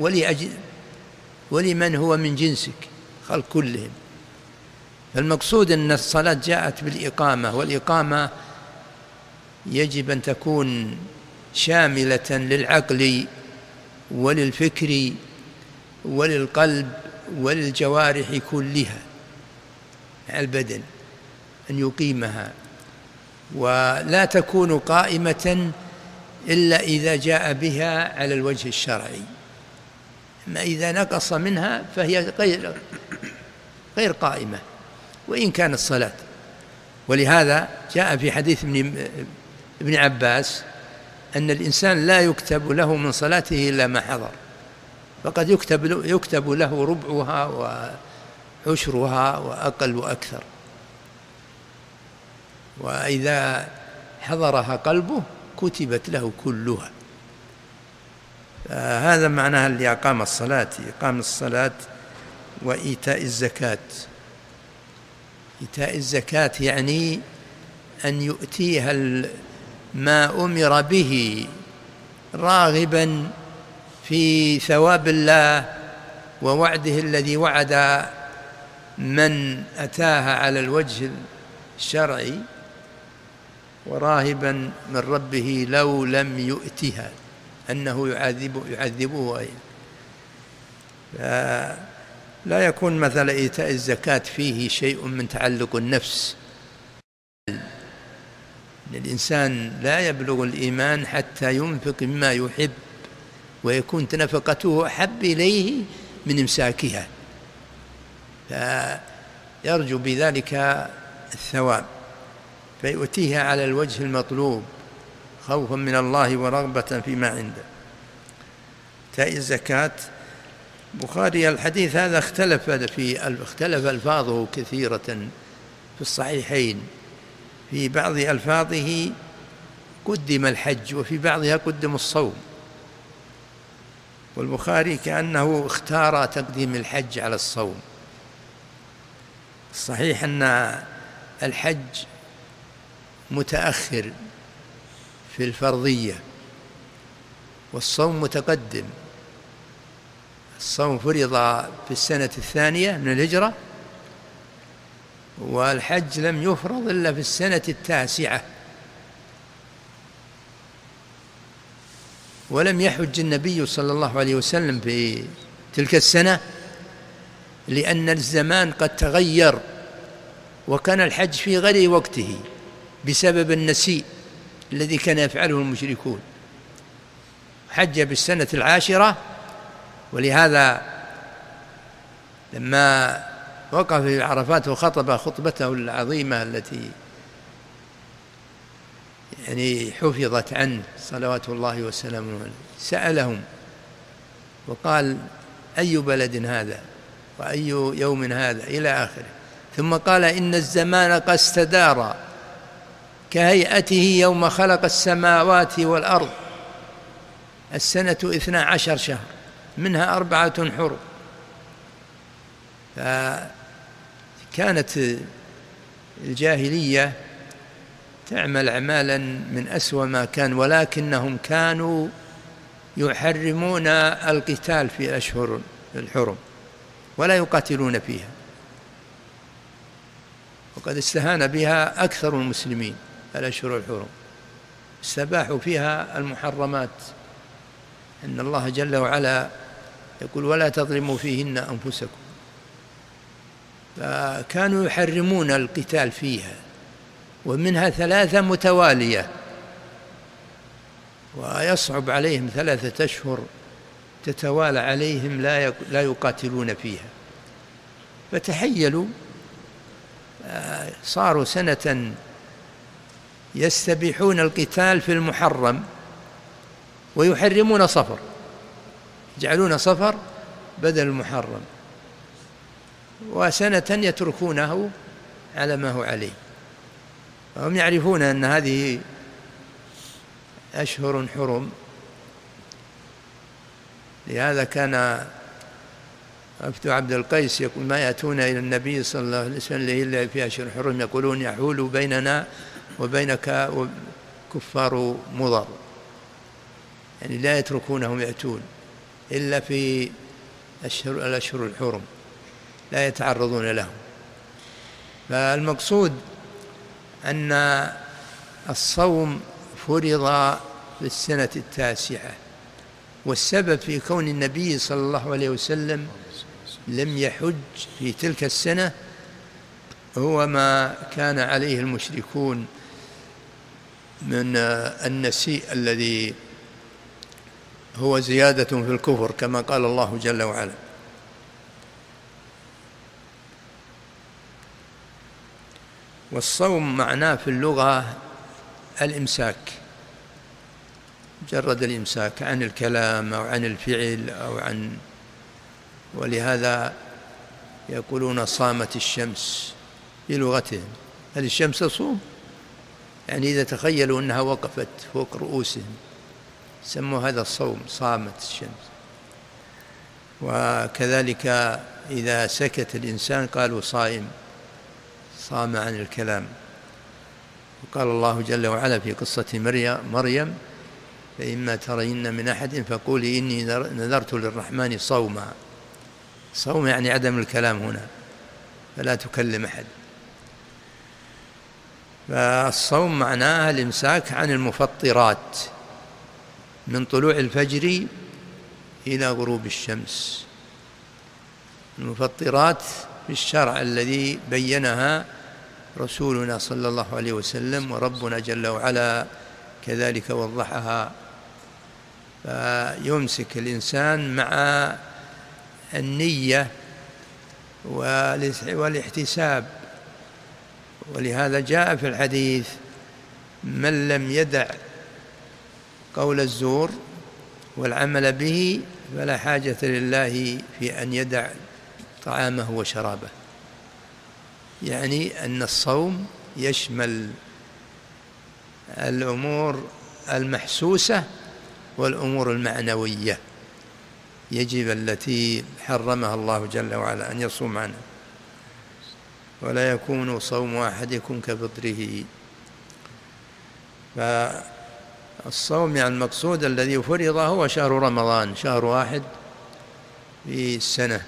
ولمن هو من جنسك، خلق كلهم. فالمقصود أن الصلاة جاءت بالإقامة، والإقامة يجب أن تكون شاملة للعقل وللفكر وللقلب وللجوارح كلها مع البدن، أن يقيمها، ولا تكون قائمة إلا إذا جاء بها على الوجه الشرعي، أما إذا نقص منها فهي غير قائمة وإن كانت صلاة. ولهذا جاء في حديث ابن عباس أن الإنسان لا يكتب له من صلاته إلا ما حضر، فقد يكتب له ربعها وعشرها وأقل وأكثر، وإذا حضرها قلبه كتبت له كلها. هذا معناها اللي أقام الصلاة، إقام الصلاة وإيتاء الزكاة. إيتاء الزكاة يعني أن يؤتيها ما أمر به راغبا في ثواب الله ووعده الذي وعد من أتاها على الوجه الشرعي، وراهبا من ربه لو لم يؤتها، أنه يعذبه أيضا. لا يكون مثل إيتاء الزكاة فيه شيء من تعلق النفس. الإنسان لا يبلغ الإيمان حتى ينفق مما يحب ويكون نفقته أحب إليه من إمساكها، فيرجو بذلك الثواب فيؤتيها على الوجه المطلوب خوفا من الله ورغبة فيما عنده. تاء الزكاة بخاري الحديث هذا اختلف ألفاظه كثيرة في الصحيحين، في بعض ألفاظه قدم الحج وفي بعضها قدم الصوم، والبخاري كأنه اختار تقديم الحج على الصوم. الصحيح أن الحج متأخر في الفرضية والصوم متقدم. الصوم فرض في السنة الثانية من الهجرة، والحج لم يفرض إلا في السنة التاسعة، ولم يحج النبي صلى الله عليه وسلم في تلك السنة لأن الزمان قد تغير، وكان الحج في غير وقته بسبب النسيء الذي كان يفعله المشركون. حج بالسنة العاشرة، ولهذا لما وقف في عرفات وخطب خطبته العظيمة التي يعني حفظت عنه صلوات الله وسلامه عليه، سألهم وقال: أي بلد هذا وأي يوم هذا إلى آخره، ثم قال: إن الزمان قد استدار كهيئته يوم خلق السماوات والأرض، السنة 12 شهر منها 4 حرم. فكانت الجاهلية تعمل أعمالا من أسوأ ما كان، ولكنهم كانوا يحرمون القتال في الأشهر الحرم ولا يقاتلون فيها، وقد استهان بها أكثر المسلمين. الأشهر الحرم استباحوا فيها المحرمات، إن الله جل وعلا يقول: ولا تظلموا فيهن أنفسكم. فكانوا يحرمون القتال فيها، ومنها 3 متوالية، ويصعب عليهم 3 أشهر تتوالى عليهم لا يقاتلون فيها. فتحيلوا، صاروا سنة يستبيحون القتال في المحرم ويحرمون صفر، يجعلون صفر بدل المحرم، وسنة يتركونه على ما هو عليه. وهم يعرفون أن هذه أشهر حرم. لهذا كان وفد عبد القيس يقول: ما يأتون إلى النبي صلى الله عليه وسلم إلا في أشهر حرم، يقولون: يحول بيننا وبينك كفار مضر، يعني لا يتركونهم يأتون إلا في الأشهر الحرم، لا يتعرضون لهم. فالمقصود أن الصوم فرض في السنة التاسعة، والسبب في كون النبي صلى الله عليه وسلم لم يحج في تلك السنة هو ما كان عليه المشركون من النسيء الذي هو زيادة في الكفر، كما قال الله جل وعلا. والصوم معناه في اللغة الإمساك، مجرد الإمساك عن الكلام أو عن الفعل أو عن، ولهذا يقولون: صامت الشمس في لغتهم. هل الشمس تصوم؟ يعني إذا تخيلوا أنها وقفت فوق رؤوسهم سموا هذا الصوم، صامت الشمس. وكذلك إذا سكت الإنسان قالوا صائم، صام عن الكلام. وقال الله جل وعلا في قصة مريم: فإما ترين من أحد فقولي إني نذرت للرحمن صوما. صوم يعني عدم الكلام هنا، فلا تكلم أحد. فالصوم معناه الإمساك عن المفطرات من طلوع الفجر إلى غروب الشمس. المفطرات في الشرع الذي بينها رسولنا صلى الله عليه وسلم، وربنا جل وعلا كذلك وضحها. فيمسك الإنسان مع النية والاحتساب. ولهذا جاء في الحديث: من لم يدع قول الزور والعمل به فلا حاجة لله في أن يدع طعامه وشرابه. يعني أن الصوم يشمل الأمور المحسوسة والأمور المعنوية، يجب التي حرمها الله جل وعلا أن يصوم عنها. ولا يكون صوم أحدكم كفطره. فالصوم يعني المقصود الذي فرض هو شهر رمضان، شهر واحد في السنة.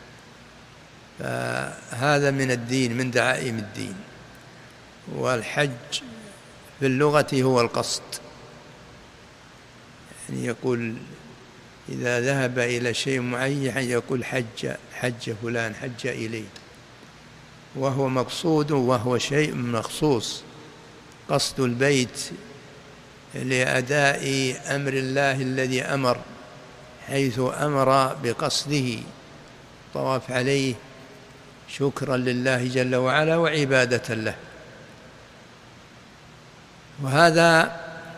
فهذا من الدين، من دعائم الدين. والحج في اللغة هو القصد، يعني يقول إذا ذهب إلى شيء معين يقول حج فلان، حج إليه، وهو مقصود وهو شيء مخصوص. قصد البيت لأداء أمر الله الذي أمر، حيث أمر بقصده طواف عليه شكرا لله جل وعلا وعبادة له. وهذا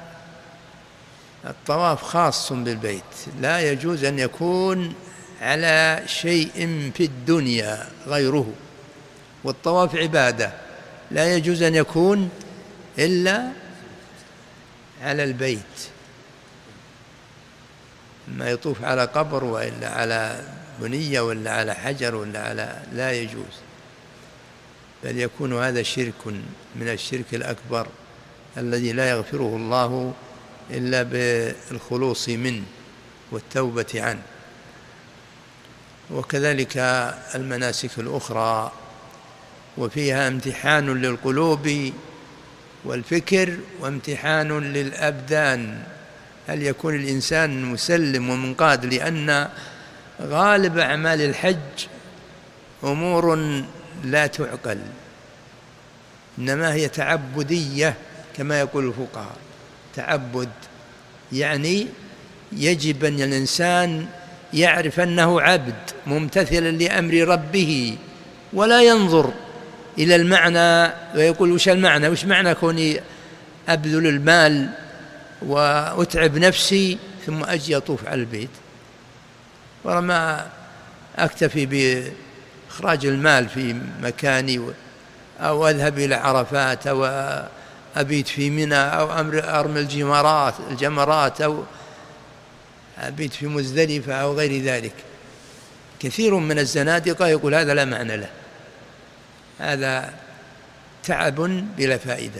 الطواف خاص بالبيت، لا يجوز أن يكون على شيء في الدنيا غيره. والطواف عبادة، لا يجوز أن يكون إلا على البيت، ما يطوف على قبر وإلا على بنية ولا على حجر ولا على، لا يجوز. بل يكون هذا شرك من الشرك الأكبر الذي لا يغفره الله إلا بالخلوص منه والتوبة عنه. وكذلك المناسك الأخرى، وفيها امتحان للقلوب والفكر وامتحان للأبدان. هل يكون الإنسان مسلم ومنقاد؟ لأن غالب أعمال الحج أمور لا تعقل، إنما هي تعبدية كما يقول الفقهاء. تعبد يعني يجب أن الإنسان يعرف أنه عبد ممتثلا لأمر ربه، ولا ينظر إلى المعنى ويقول وش المعنى، وش معنى كوني أبذل المال وأتعب نفسي ثم أجي أطوف على البيت، ورما أكتفي بإخراج المال في مكاني، أو أذهب إلى عرفات، أو أبيت في منى، أو أرمي الجمرات، أو أبيت في مزدلفة أو غير ذلك. كثير من الزنادقة يقول هذا لا معنى له، هذا تعب بلا فائدة.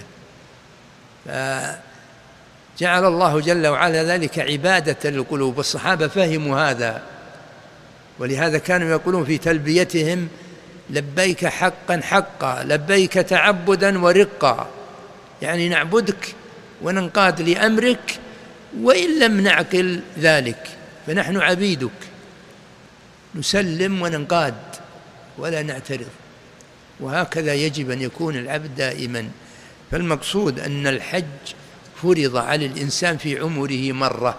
فجعل الله جل وعلا ذلك عبادة للقلوب، والصحابة فهموا هذا، ولهذا كانوا يقولون في تلبيتهم: لبيك حقا حقا، لبيك تعبدا ورقا، يعني نعبدك وننقاد لأمرك وإن لم نعقل ذلك، فنحن عبيدك، نسلم وننقاد ولا نعترض. وهكذا يجب أن يكون العبد دائما. فالمقصود أن الحج فرض على الإنسان في عمره مرة،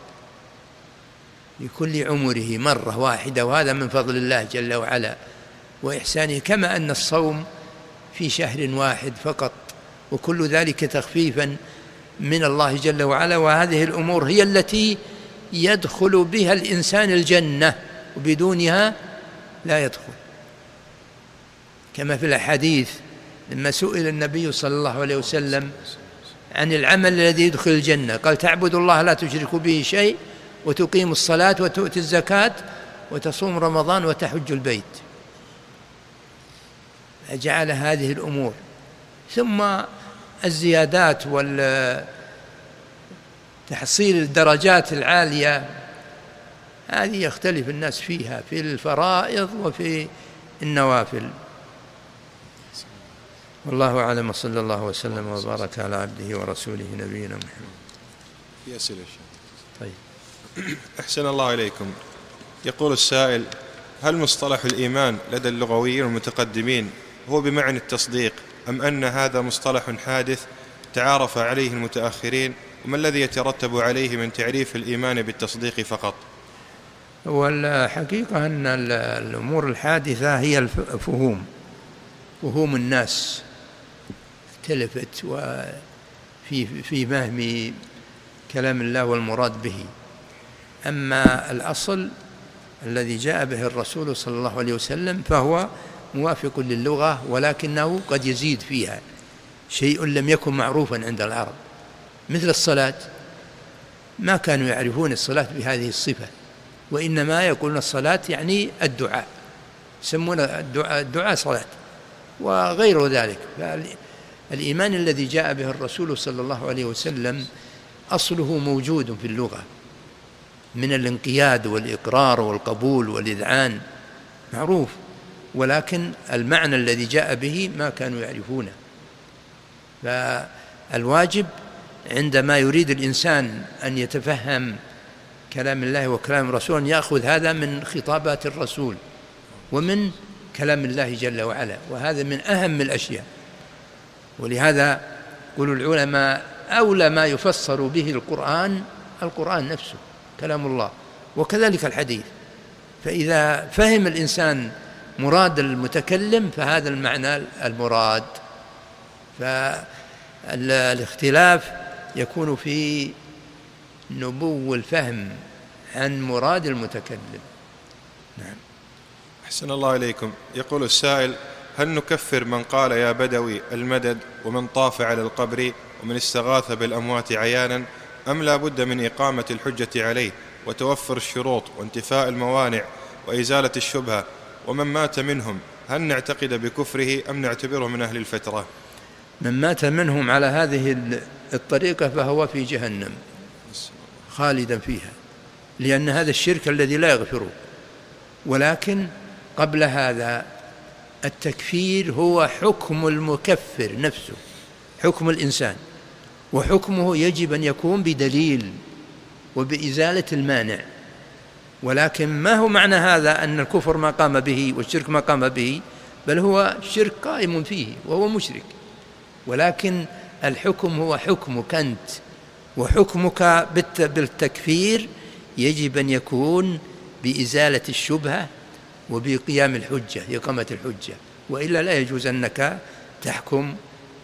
لكل عمره مرة واحدة، وهذا من فضل الله جل وعلا وإحسانه. كما أن الصوم في شهر واحد فقط، وكل ذلك تخفيفا من الله جل وعلا. وهذه الأمور هي التي يدخل بها الإنسان الجنة، وبدونها لا يدخل. كما في الحديث لما سئل النبي صلى الله عليه وسلم عن العمل الذي يدخل الجنة، قال: تعبد الله لا تشرك به شيء، وتقيم الصلاة، وتؤتي الزكاة، وتصوم رمضان، وتحج البيت. جعل هذه الأمور، ثم الزيادات والتحصيل الدرجات العالية هذه يختلف الناس فيها، في الفرائض وفي النوافل. والله أعلم، وصلى الله وسلم وبارك على عبده ورسوله نبينا محمد. في أسئلة. طيب. أحسن الله إليكم. يقول السائل: هل مصطلح الإيمان لدى اللغويين المتقدمين هو بمعنى التصديق، أم أن هذا مصطلح حادث تعارف عليه المتأخرين؟ وما الذي يترتب عليه من تعريف الإيمان بالتصديق فقط؟ والحقيقة أن الأمور الحادثة هي الفهوم، فهوم الناس اختلفت في فهم كلام الله والمراد به. أما الأصل الذي جاء به الرسول صلى الله عليه وسلم فهو موافق للغة، ولكنه قد يزيد فيها شيء لم يكن معروفا عند العرب، مثل الصلاة. ما كانوا يعرفون الصلاة بهذه الصفة، وإنما يقولون الصلاة يعني الدعاء، يسمون الدعاء صلاة وغير ذلك. فالإيمان الذي جاء به الرسول صلى الله عليه وسلم أصله موجود في اللغة من الانقياد والإقرار والقبول والإذعان، معروف، ولكن المعنى الذي جاء به ما كانوا يعرفونه. فالواجب عندما يريد الإنسان أن يتفهم كلام الله وكلام الرسول أن يأخذ هذا من خطابات الرسول ومن كلام الله جل وعلا، وهذا من أهم الأشياء. ولهذا يقول العلماء: أولى ما يفسر به القرآن نفسه كلام الله، وكذلك الحديث. فإذا فهم الإنسان مراد المتكلم فهذا المعنى المراد. فالاختلاف يكون في نبو الفهم عن مراد المتكلم. نعم. أحسن الله إليكم. يقول السائل: هل نكفر من قال يا بدوي المدد، ومن طاف على القبر، ومن استغاث بالأموات عيانا، أم لا بد من إقامة الحجة عليه وتوفر الشروط وانتفاء الموانع وإزالة الشبهة؟ ومن مات منهم هل نعتقد بكفره أم نعتبره من أهل الفترة؟ من مات منهم على هذه الطريقة فهو في جهنم خالدا فيها، لأن هذا الشرك الذي لا يغفره. ولكن قبل هذا التكفير هو حكم المكفر نفسه، حكم الإنسان، وحكمه يجب أن يكون بدليل وبإزالة المانع. ولكن ما هو معنى هذا أن الكفر ما قام به والشرك ما قام به، بل هو الشرك قائم فيه وهو مشرك، ولكن الحكم هو حكمك أنت، وحكمك بالتكفير يجب أن يكون بإزالة الشبهة وبقيام الحجة، إقامة الحجة، وإلا لا يجوز أنك تحكم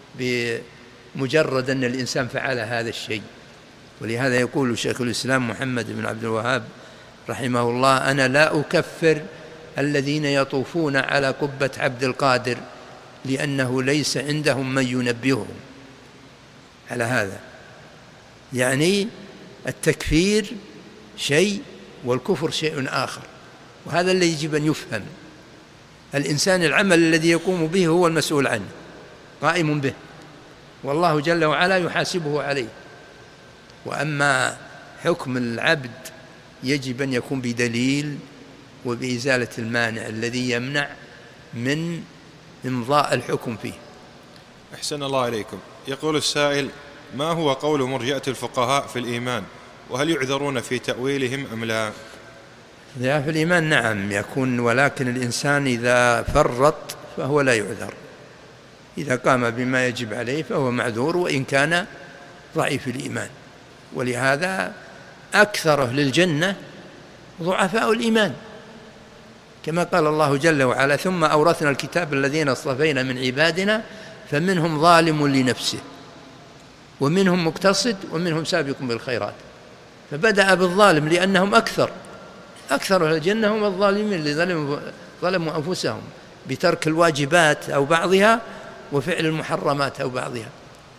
بمجرد أن الإنسان فعل هذا الشيء. ولهذا يقول شيخ الإسلام محمد بن عبد الوهاب رحمه الله: أنا لا أكفر الذين يطوفون على قبة عبد القادر، لأنه ليس عندهم من ينبههم على هذا. يعني التكفير شيء والكفر شيء آخر، وهذا الذي يجب أن يفهم. الإنسان العمل الذي يقوم به هو المسؤول عنه، قائم به، والله جل وعلا يحاسبه عليه. وأما حكم العبد يجب أن يكون بدليل وبإزالة المانع الذي يمنع من إمضاء الحكم فيه. أحسن الله إليكم. يقول السائل: ما هو قول مرجئة الفقهاء في الإيمان، وهل يعذرون في تأويلهم أم لا؟ في الإيمان نعم يكون، ولكن الإنسان إذا فرط فهو لا يعذر، إذا قام بما يجب عليه فهو معذور وإن كان ضعيف الإيمان. ولهذا أكثر أهل الجنة ضعفاء الإيمان، كما قال الله جل وعلا: ثم أورثنا الكتاب الذين اصطفينا من عبادنا فمنهم ظالم لنفسه ومنهم مقتصد ومنهم سابق بالخيرات. فبدأ بالظالم لأنهم أكثر أهل الجنة هم الظالمين اللي ظلموا أنفسهم بترك الواجبات أو بعضها وفعل المحرمات أو بعضها.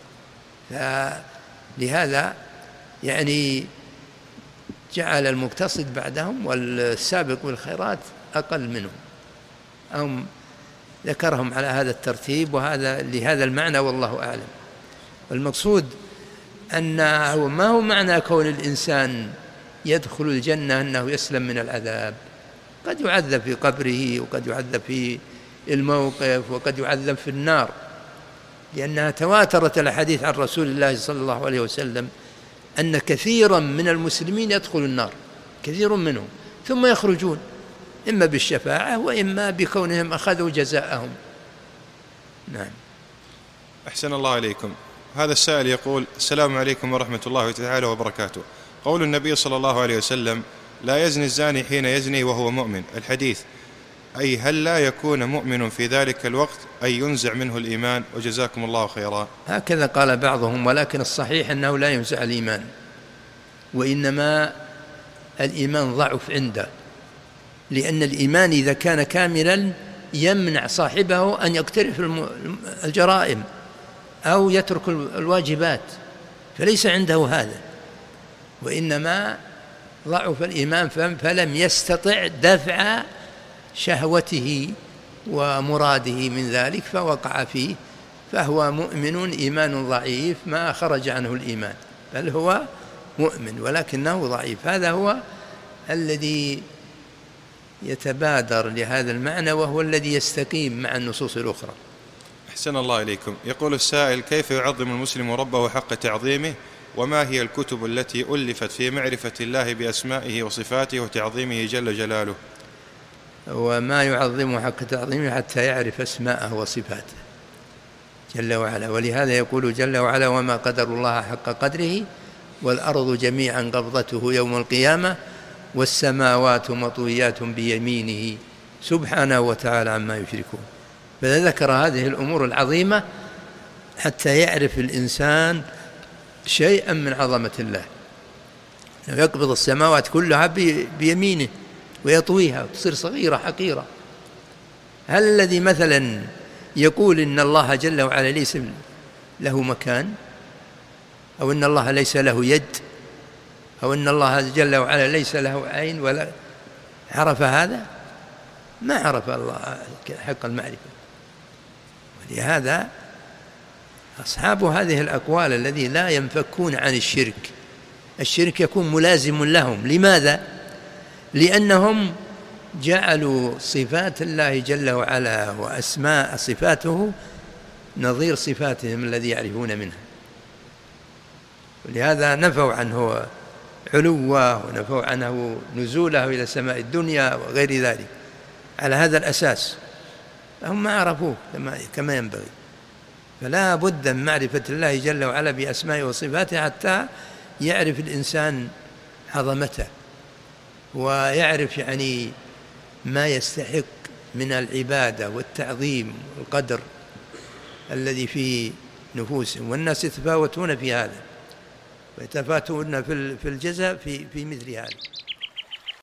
لهذا يعني جعل المقتصد بعدهم والسابق بالخيرات أقل منهم، أو ذكرهم على هذا الترتيب وهذا لهذا المعنى، والله أعلم. المقصود أنه ما هو معنى كون الإنسان يدخل الجنة أنه يسلم من العذاب، قد يعذب في قبره وقد يعذب في الموقف وقد يعذب في النار، لأنها تواترت الأحاديث عن رسول الله صلى الله عليه وسلم أن كثيرا من المسلمين يدخل النار، كثير منهم، ثم يخرجون إما بالشفاعة وإما بكونهم أخذوا جزاءهم. نعم. أحسن الله إليكم. هذا السائل يقول: السلام عليكم ورحمة الله تعالى وبركاته. قول النبي صلى الله عليه وسلم: لا يزني الزاني حين يزني وهو مؤمن، الحديث أي هل لا يكون مؤمن في ذلك الوقت أي ينزع منه الإيمان؟ وجزاكم الله خيرا. هكذا قال بعضهم، ولكن الصحيح أنه لا ينزع الإيمان، وإنما الإيمان ضعف عنده، لأن الإيمان إذا كان كاملا يمنع صاحبه أن يقترف الجرائم أو يترك الواجبات، فليس عنده هذا، وإنما ضعف الإيمان فلم يستطع دفع شهوته ومراده من ذلك فوقع فيه، فهو مؤمن إيمان ضعيف ما خرج عنه الإيمان، بل هو مؤمن ولكنه ضعيف. هذا هو الذي يتبادر لهذا المعنى، وهو الذي يستقيم مع النصوص الأخرى. أحسن الله إليكم. يقول السائل: كيف يعظم المسلم ربه حق تعظيمه؟ وما هي الكتب التي ألفت في معرفة الله بأسمائه وصفاته وتعظيمه جل جلاله؟ وما يعظم حق تعظيمه حتى يعرف أسماءه وصفاته جل وعلا، ولهذا يقول جل وعلا: وما قدر الله حق قدره والأرض جميعا قبضته يوم القيامة والسماوات مطويات بيمينه سبحانه وتعالى عما يشركون. فذكر هذه الأمور العظيمة حتى يعرف الإنسان شيئا من عظمة الله. يقبض السماوات كلها بيمينه ويطويها وتصير صغيرة حقيرة. هل الذي مثلا يقول إن الله جل وعلا ليس له مكان، أو إن الله ليس له يد، أو إن الله جل وعلا ليس له عين، ولا عرف هذا؟ ما عرف الله حق المعرفة. ولهذا أصحاب هذه الأقوال الذي لا ينفكون عن الشرك، الشرك يكون ملازم لهم. لماذا؟ لأنهم جعلوا صفات الله جل وعلا وأسماء صفاته نظير صفاتهم الذي يعرفون منها، ولهذا نفوا عنه علوه ونفوا عنه نزوله إلى سماء الدنيا وغير ذلك على هذا الأساس، هم ما عرفوه كما ينبغي. فلا بد من معرفة الله جل وعلا بأسمائه وصفاته حتى يعرف الإنسان عظمته، ويعرف يعني ما يستحق من العبادة والتعظيم والقدر الذي في نفوسهم. والناس يتفاوتون في هذا، ويتفاوتون في الجزاء في مثل هذا.